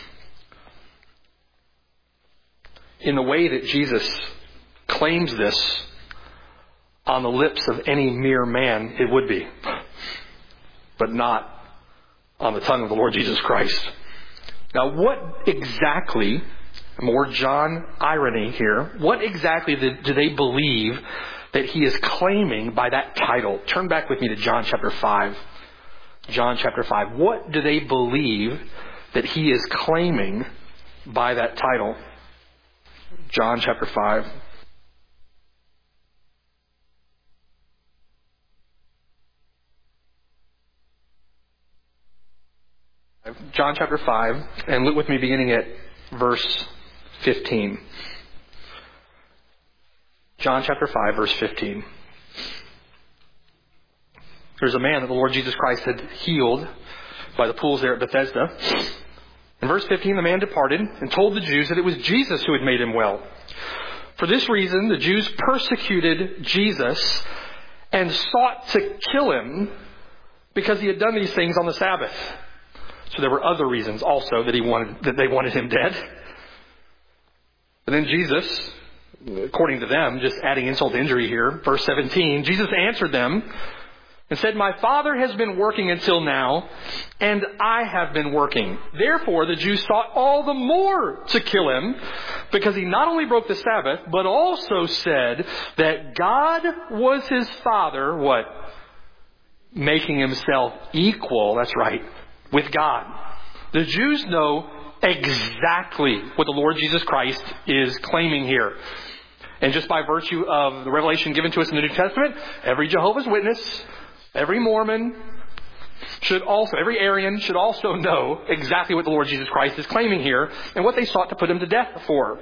In the way that Jesus claims this on the lips of any mere man, it would be. But not on the tongue of the Lord Jesus Christ. Now, what exactly, more John irony here, what exactly do they believe that he is claiming by that title? Turn back with me to John chapter five. John chapter five. What do they believe that he is claiming by that title? John chapter five. John chapter five, and look with me beginning at verse fifteen. John chapter five, verse fifteen. There's a man that the Lord Jesus Christ had healed by the pools there at Bethesda. In verse fifteen, the man departed and told the Jews that it was Jesus who had made him well. For this reason, the Jews persecuted Jesus and sought to kill him because he had done these things on the Sabbath. So there were other reasons also that he wanted that they wanted him dead. But then Jesus, according to them, just adding insult to injury here, verse seventeen, Jesus answered them and said, "My Father has been working until now, and I have been working." Therefore, the Jews sought all the more to kill him, because he not only broke the Sabbath, but also said that God was his Father, what? Making himself equal, that's right, with God. The Jews know exactly what the Lord Jesus Christ is claiming here. And just by virtue of the revelation given to us in the New Testament, every Jehovah's Witness, every Mormon should also, every Arian should also know exactly what the Lord Jesus Christ is claiming here and what they sought to put him to death for.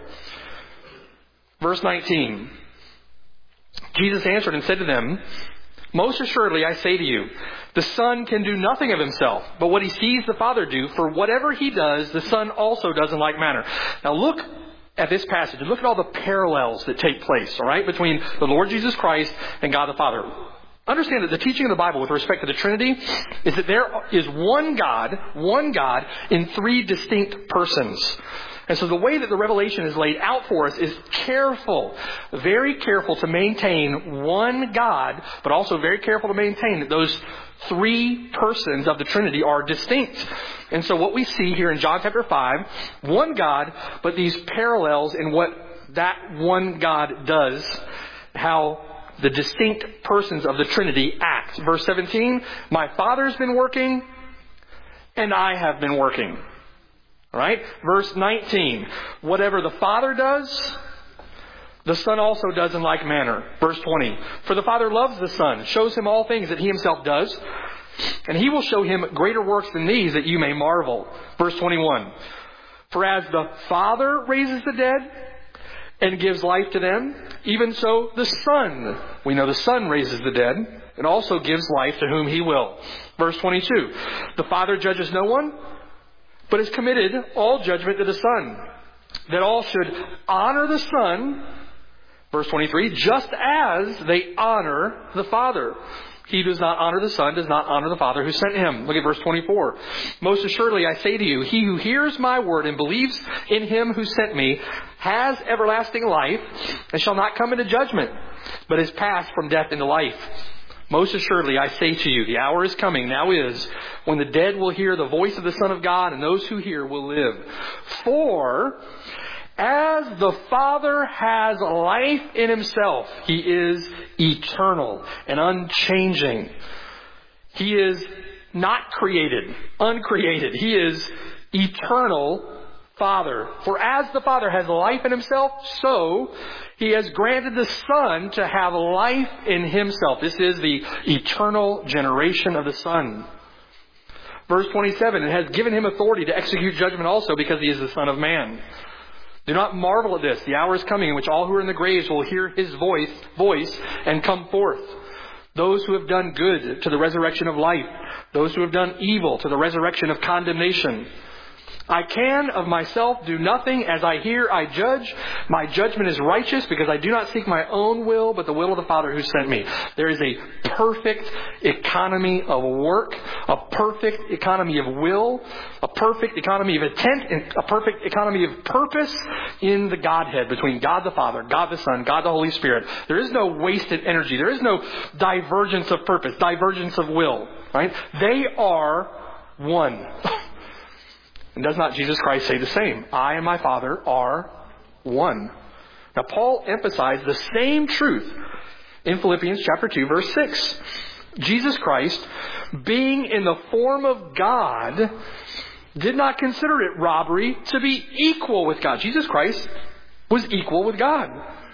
Verse nineteen. Jesus answered and said to them, "Most assuredly I say to you, the Son can do nothing of himself, but what he sees the Father do, for whatever he does, the Son also does in like manner." Now look at this passage and look at all the parallels that take place, all right, between the Lord Jesus Christ and God the Father. Understand that the teaching of the Bible with respect to the Trinity is that there is one God, one God in three distinct persons. And so the way that the revelation is laid out for us is careful, very careful to maintain one God, but also very careful to maintain that those three persons of the Trinity are distinct. And so what we see here in John chapter five, one God, but these parallels in what that one God does, how the distinct persons of the Trinity act. Verse seventeen, "My Father's been working, and I have been working." All right? Verse nineteen, "Whatever the Father does, the Son also does in like manner." Verse twenty, "For the Father loves the Son, shows him all things that he himself does, and he will show him greater works than these, that you may marvel." Verse twenty-one, "For as the Father raises the dead and gives life to them, even so the Son," we know the Son raises the dead, "and also gives life to whom he will." Verse twenty-two, "The Father judges no one, but has committed all judgment to the Son, that all should honor the Son," verse twenty-three, "just as they honor the Father. He who does not honor the Son does not honor the Father who sent him. Look at verse twenty-four. Most assuredly I say to you, he who hears my word and believes in him who sent me has everlasting life and shall not come into judgment, but is passed from death into life. Most assuredly I say to you, the hour is coming, now is, when the dead will hear the voice of the Son of God, and those who hear will live. For as the Father has life in himself, he is eternal and unchanging. He is not created, uncreated. He is eternal Father. For as the Father has life in himself, so he has granted the Son to have life in himself. This is the eternal generation of the Son. Verse twenty-seven, and has given him authority to execute judgment also, because he is the Son of Man. Do not marvel at this. The hour is coming in which all who are in the graves will hear his voice, voice and come forth. Those who have done good to the resurrection of life. Those who have done evil to the resurrection of condemnation. I can of myself do nothing. As I hear, I judge. My judgment is righteous, because I do not seek my own will, but the will of the Father who sent me. There is a perfect economy of work, a perfect economy of will, a perfect economy of intent, and a perfect economy of purpose in the Godhead, between God the Father, God the Son, God the Holy Spirit. There is no wasted energy. There is no divergence of purpose, divergence of will. Right? They are one. And does not Jesus Christ say the same? I and my Father are one. Now, Paul emphasized the same truth in Philippians chapter two, verse six. Jesus Christ, being in the form of God, did not consider it robbery to be equal with God. Jesus Christ was equal with God.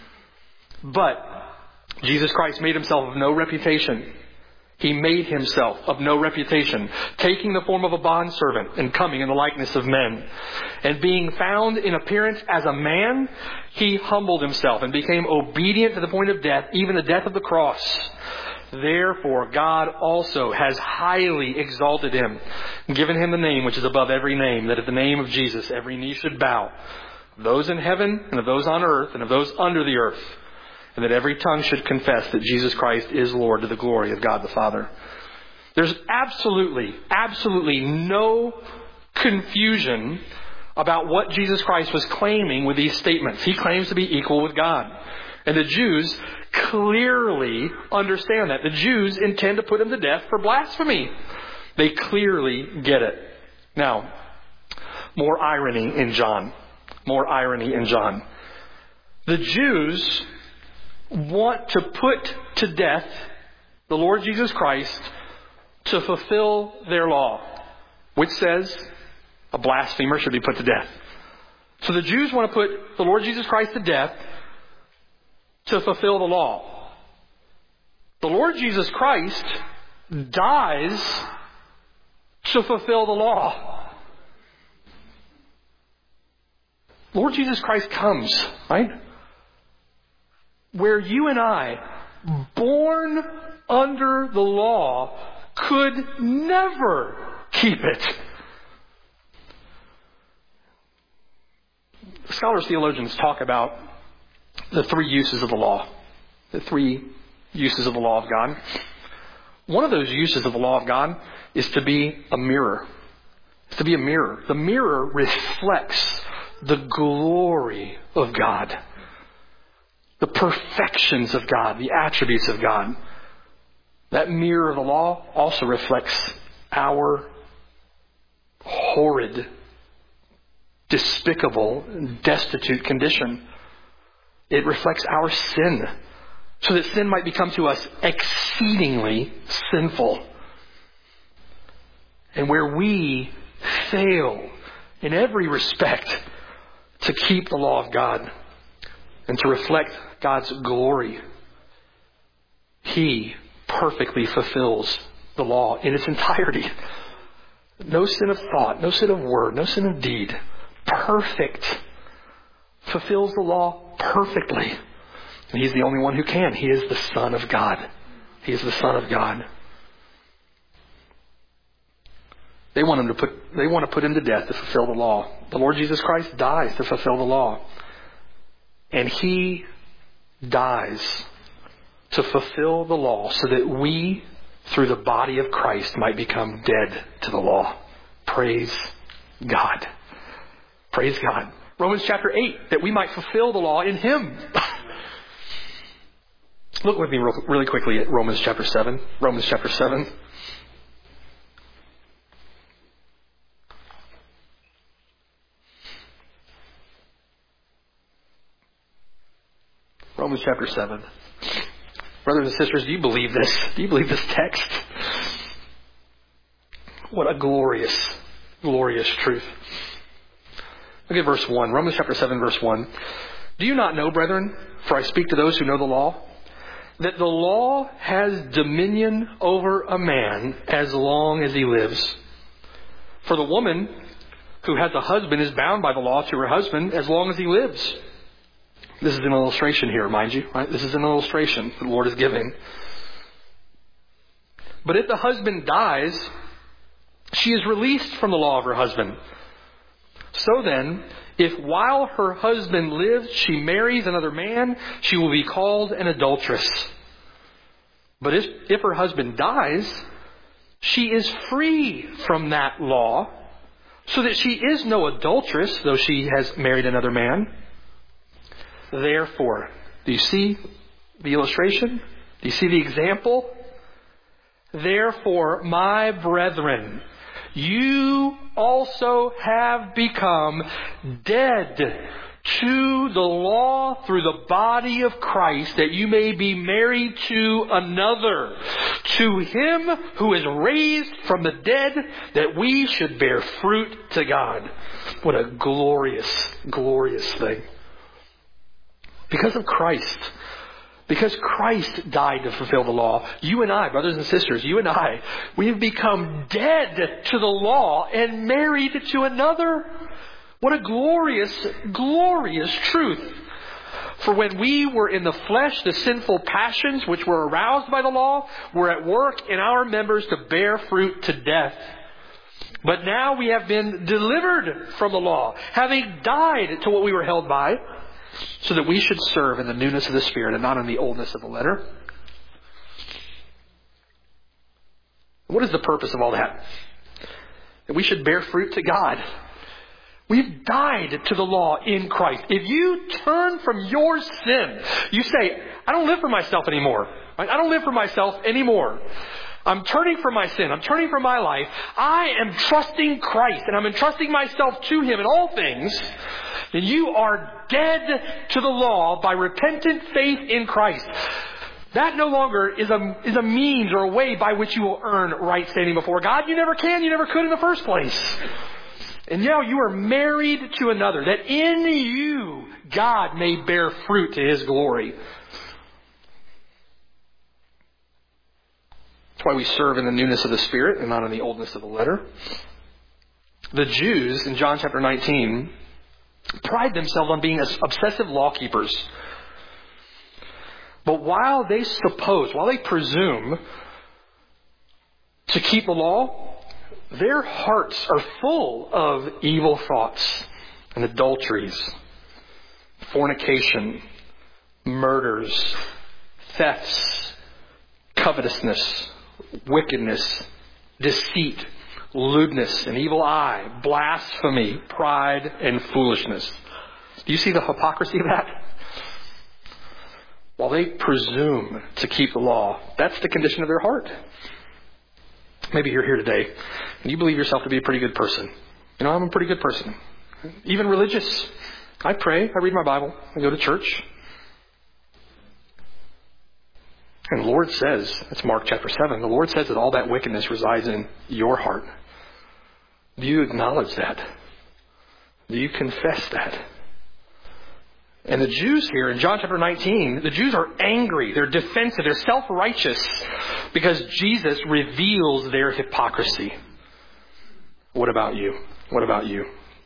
But Jesus Christ made himself of no reputation. He made himself of no reputation, taking the form of a bondservant and coming in the likeness of men. And being found in appearance as a man, he humbled himself and became obedient to the point of death, even the death of the cross. Therefore, God also has highly exalted him, and given him the name which is above every name, that at the name of Jesus every knee should bow, of those in heaven and of those on earth and of those under the earth, and that every tongue should confess that Jesus Christ is Lord, to the glory of God the Father. There's absolutely, absolutely no confusion about what Jesus Christ was claiming with these statements. He claims to be equal with God. And the Jews clearly understand that. The Jews intend to put him to death for blasphemy. They clearly get it. Now, more irony in John. More irony in John. The Jews want to put to death the Lord Jesus Christ to fulfill their law, which says a blasphemer should be put to death. So the Jews want to put the Lord Jesus Christ to death to fulfill the law. The Lord Jesus Christ dies to fulfill the law. Lord Jesus Christ comes, right? Where you and I, born under the law, could never keep it. Scholars, theologians talk about the three uses of the law. The three uses of the law of God. One of those uses of the law of God is to be a mirror. It's to be a mirror. The mirror reflects the glory of God. The perfections of God, the attributes of God. That mirror of the law also reflects our horrid, despicable, destitute condition. It reflects our sin, so that sin might become to us exceedingly sinful. And where we fail in every respect to keep the law of God and to reflect God's glory, He perfectly fulfills the law in its entirety. No sin of thought, no sin of word, no sin of deed. Perfect. Fulfills the law perfectly. And He's the only one who can. He is the Son of God. He is the Son of God. They want him to put they want to put him to death to fulfill the law. The Lord Jesus Christ dies to fulfill the law. And He dies to fulfill the law so that we through the body of Christ might become dead to the law. Praise God. Praise God. Romans chapter eight, that we might fulfill the law in Him. Look with me real, really quickly at Romans chapter seven. Romans chapter seven. Romans chapter seven. Brothers and sisters, do you believe this? Do you believe this text? What a glorious, glorious truth. Look at verse one. Romans chapter seven, verse one. Do you not know, brethren, for I speak to those who know the law, that the law has dominion over a man as long as he lives? For the woman who has a husband is bound by the law to her husband as long as he lives. This is an illustration here, mind you. Right? This is an illustration the Lord is giving. But if the husband dies, she is released from the law of her husband. So then, if while her husband lives she marries another man, she will be called an adulteress. But if, if her husband dies, she is free from that law, so that she is no adulteress, though she has married another man. Therefore, do you see the illustration? Do you see the example? Therefore, my brethren, you also have become dead to the law through the body of Christ, that you may be married to another, to Him who is raised from the dead, that we should bear fruit to God. What a glorious, glorious thing. Because of Christ, because Christ died to fulfill the law, you and I, brothers and sisters, you and I, we have become dead to the law and married to another. What a glorious, glorious truth. For when we were in the flesh, the sinful passions which were aroused by the law were at work in our members to bear fruit to death. But now we have been delivered from the law, having died to what we were held by, so that we should serve in the newness of the Spirit and not in the oldness of the letter. What is the purpose of all that? That we should bear fruit to God. We've died to the law in Christ. If you turn from your sin, you say, I don't live for myself anymore. I don't live for myself anymore. I'm turning from my sin. I'm turning from my life. I am trusting Christ, and I'm entrusting myself to Him in all things. Then you are dead to the law by repentant faith in Christ. That no longer is a, is a means or a way by which you will earn right standing before God. You never can. You never could in the first place. And now you are married to another, that in you God may bear fruit to His glory. That's why we serve in the newness of the Spirit and not in the oldness of the letter. The Jews in John chapter nineteen pride themselves on being obsessive law keepers. But while they suppose, while they presume to keep the law, their hearts are full of evil thoughts and adulteries, fornication, murders, thefts, covetousness, wickedness, deceit, lewdness, an evil eye, blasphemy, pride, and foolishness. Do you see the hypocrisy of that? While they presume to keep the law, that's the condition of their heart. Maybe you're here today and you believe yourself to be a pretty good person. You know, I'm a pretty good person. Even religious. I pray, I read my Bible, I go to church. And the Lord says, that's Mark chapter seven, the Lord says that all that wickedness resides in your heart. Do you acknowledge that? Do you confess that? And the Jews here in John chapter nineteen, the Jews are angry, they're defensive, they're self-righteous because Jesus reveals their hypocrisy. What about you? What about you?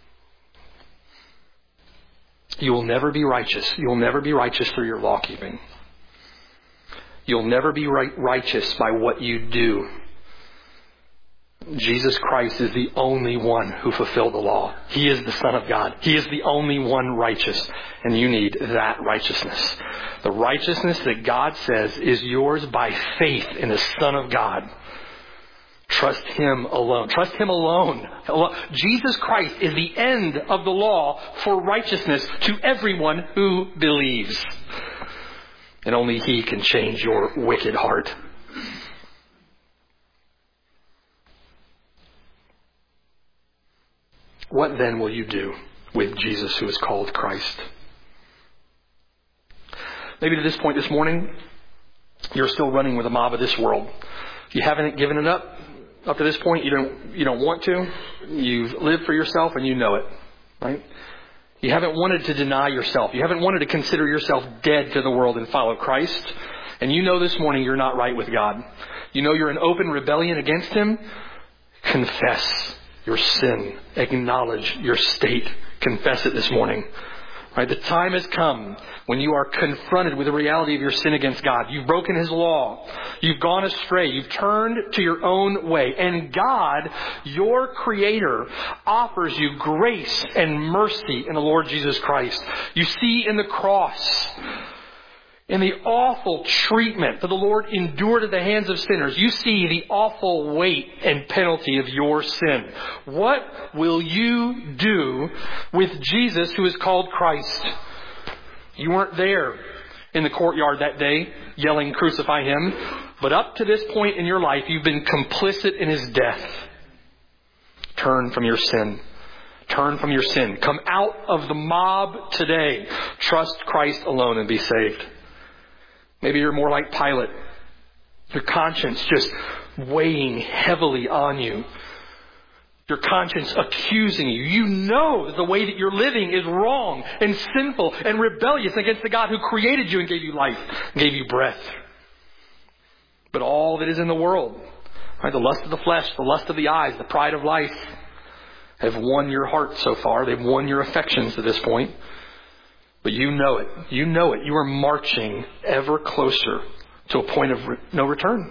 You will never be righteous. You will never be righteous through your law keeping. You'll never be right, righteous by what you do. Jesus Christ is the only one who fulfilled the law. He is the Son of God. He is the only one righteous. And you need that righteousness. The righteousness that God says is yours by faith in the Son of God. Trust Him alone. Trust Him alone. Jesus Christ is the end of the law for righteousness to everyone who believes. And only He can change your wicked heart. What then will you do with Jesus who is called Christ? Maybe to this point this morning, you're still running with the mob of this world. You haven't given it up. Up to this point, you don't you don't want to. You've lived for yourself and you know it, right? You haven't wanted to deny yourself. You haven't wanted to consider yourself dead to the world and follow Christ. And you know this morning you're not right with God. You know you're in open rebellion against Him. Confess your sin. Acknowledge your state. Confess it this morning. Right? The time has come when you are confronted with the reality of your sin against God. You've broken His law. You've gone astray. You've turned to your own way. And God, your Creator, offers you grace and mercy in the Lord Jesus Christ. You see in the cross, in the awful treatment that the Lord endured at the hands of sinners, you see the awful weight and penalty of your sin. What will you do with Jesus who is called Christ? You weren't there in the courtyard that day yelling, "Crucify Him." But up to this point in your life, you've been complicit in His death. Turn from your sin. Turn from your sin. Come out of the mob today. Trust Christ alone and be saved. Maybe you're more like Pilate. Your conscience just weighing heavily on you. Your conscience accusing you. You know that the way that you're living is wrong and sinful and rebellious against the God who created you and gave you life, and gave you breath. But all that is in the world, right, the lust of the flesh, the lust of the eyes, the pride of life, have won your heart so far. They've won your affections to this point. But you know it. You know it. You are marching ever closer to a point of re- no return.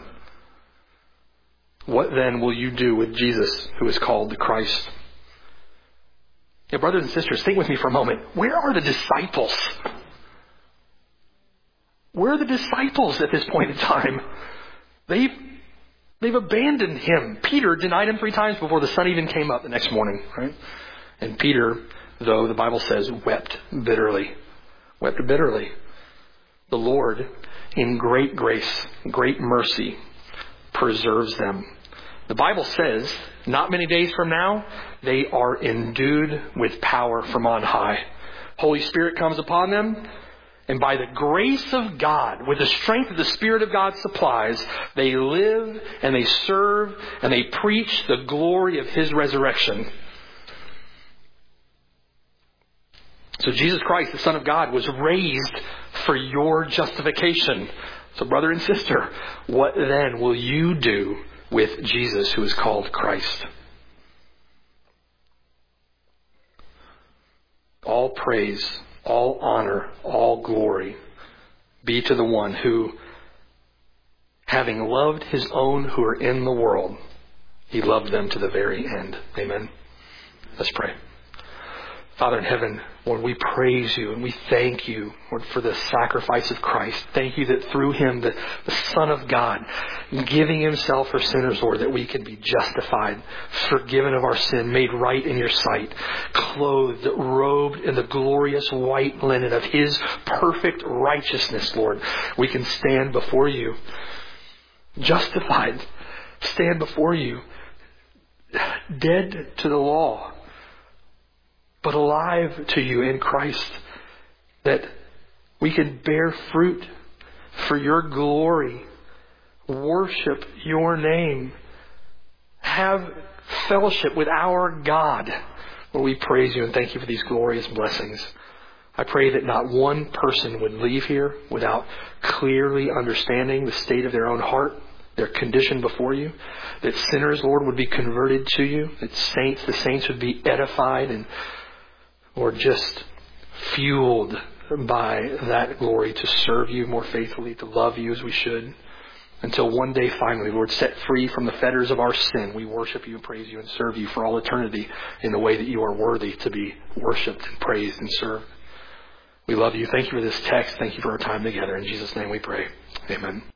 What then will you do with Jesus who is called the Christ? Yeah, brothers and sisters, think with me for a moment. Where are the disciples? Where are the disciples at this point in time? They've, they've abandoned Him. Peter denied Him three times before the sun even came up the next morning, right? And Peter, though the Bible says, wept bitterly. Wept bitterly. The Lord, in great grace, great mercy, preserves them. The Bible says, not many days from now, they are endued with power from on high. Holy Spirit comes upon them, and by the grace of God, with the strength that the Spirit of God supplies, they live and they serve and they preach the glory of His resurrection. So Jesus Christ, the Son of God, was raised for your justification. So brother and sister, what then will you do with Jesus who is called Christ? All praise, all honor, all glory be to the one who, having loved His own who are in the world, He loved them to the very end. Amen. Let's pray. Father in heaven, Lord, we praise You and we thank You, Lord, for the sacrifice of Christ. Thank You that through Him, the, the Son of God, giving Himself for sinners, Lord, that we can be justified, forgiven of our sin, made right in Your sight, clothed, robed in the glorious white linen of His perfect righteousness, Lord. We can stand before You, justified, stand before You, dead to the law, but alive to You in Christ, that we can bear fruit for Your glory, worship Your name, have fellowship with our God. Lord, we praise You and thank You for these glorious blessings. I pray that not one person would leave here without clearly understanding the state of their own heart, their condition before You, that sinners, Lord, would be converted to You, that saints, the saints would be edified and or just fueled by that glory to serve You more faithfully, to love You as we should. Until one day finally, Lord, set free from the fetters of our sin, we worship you and praise you and serve you for all eternity in the way that you are worthy to be worshipped and praised and served. We love you. Thank you for this text. Thank you for our time together. In Jesus' name we pray. Amen.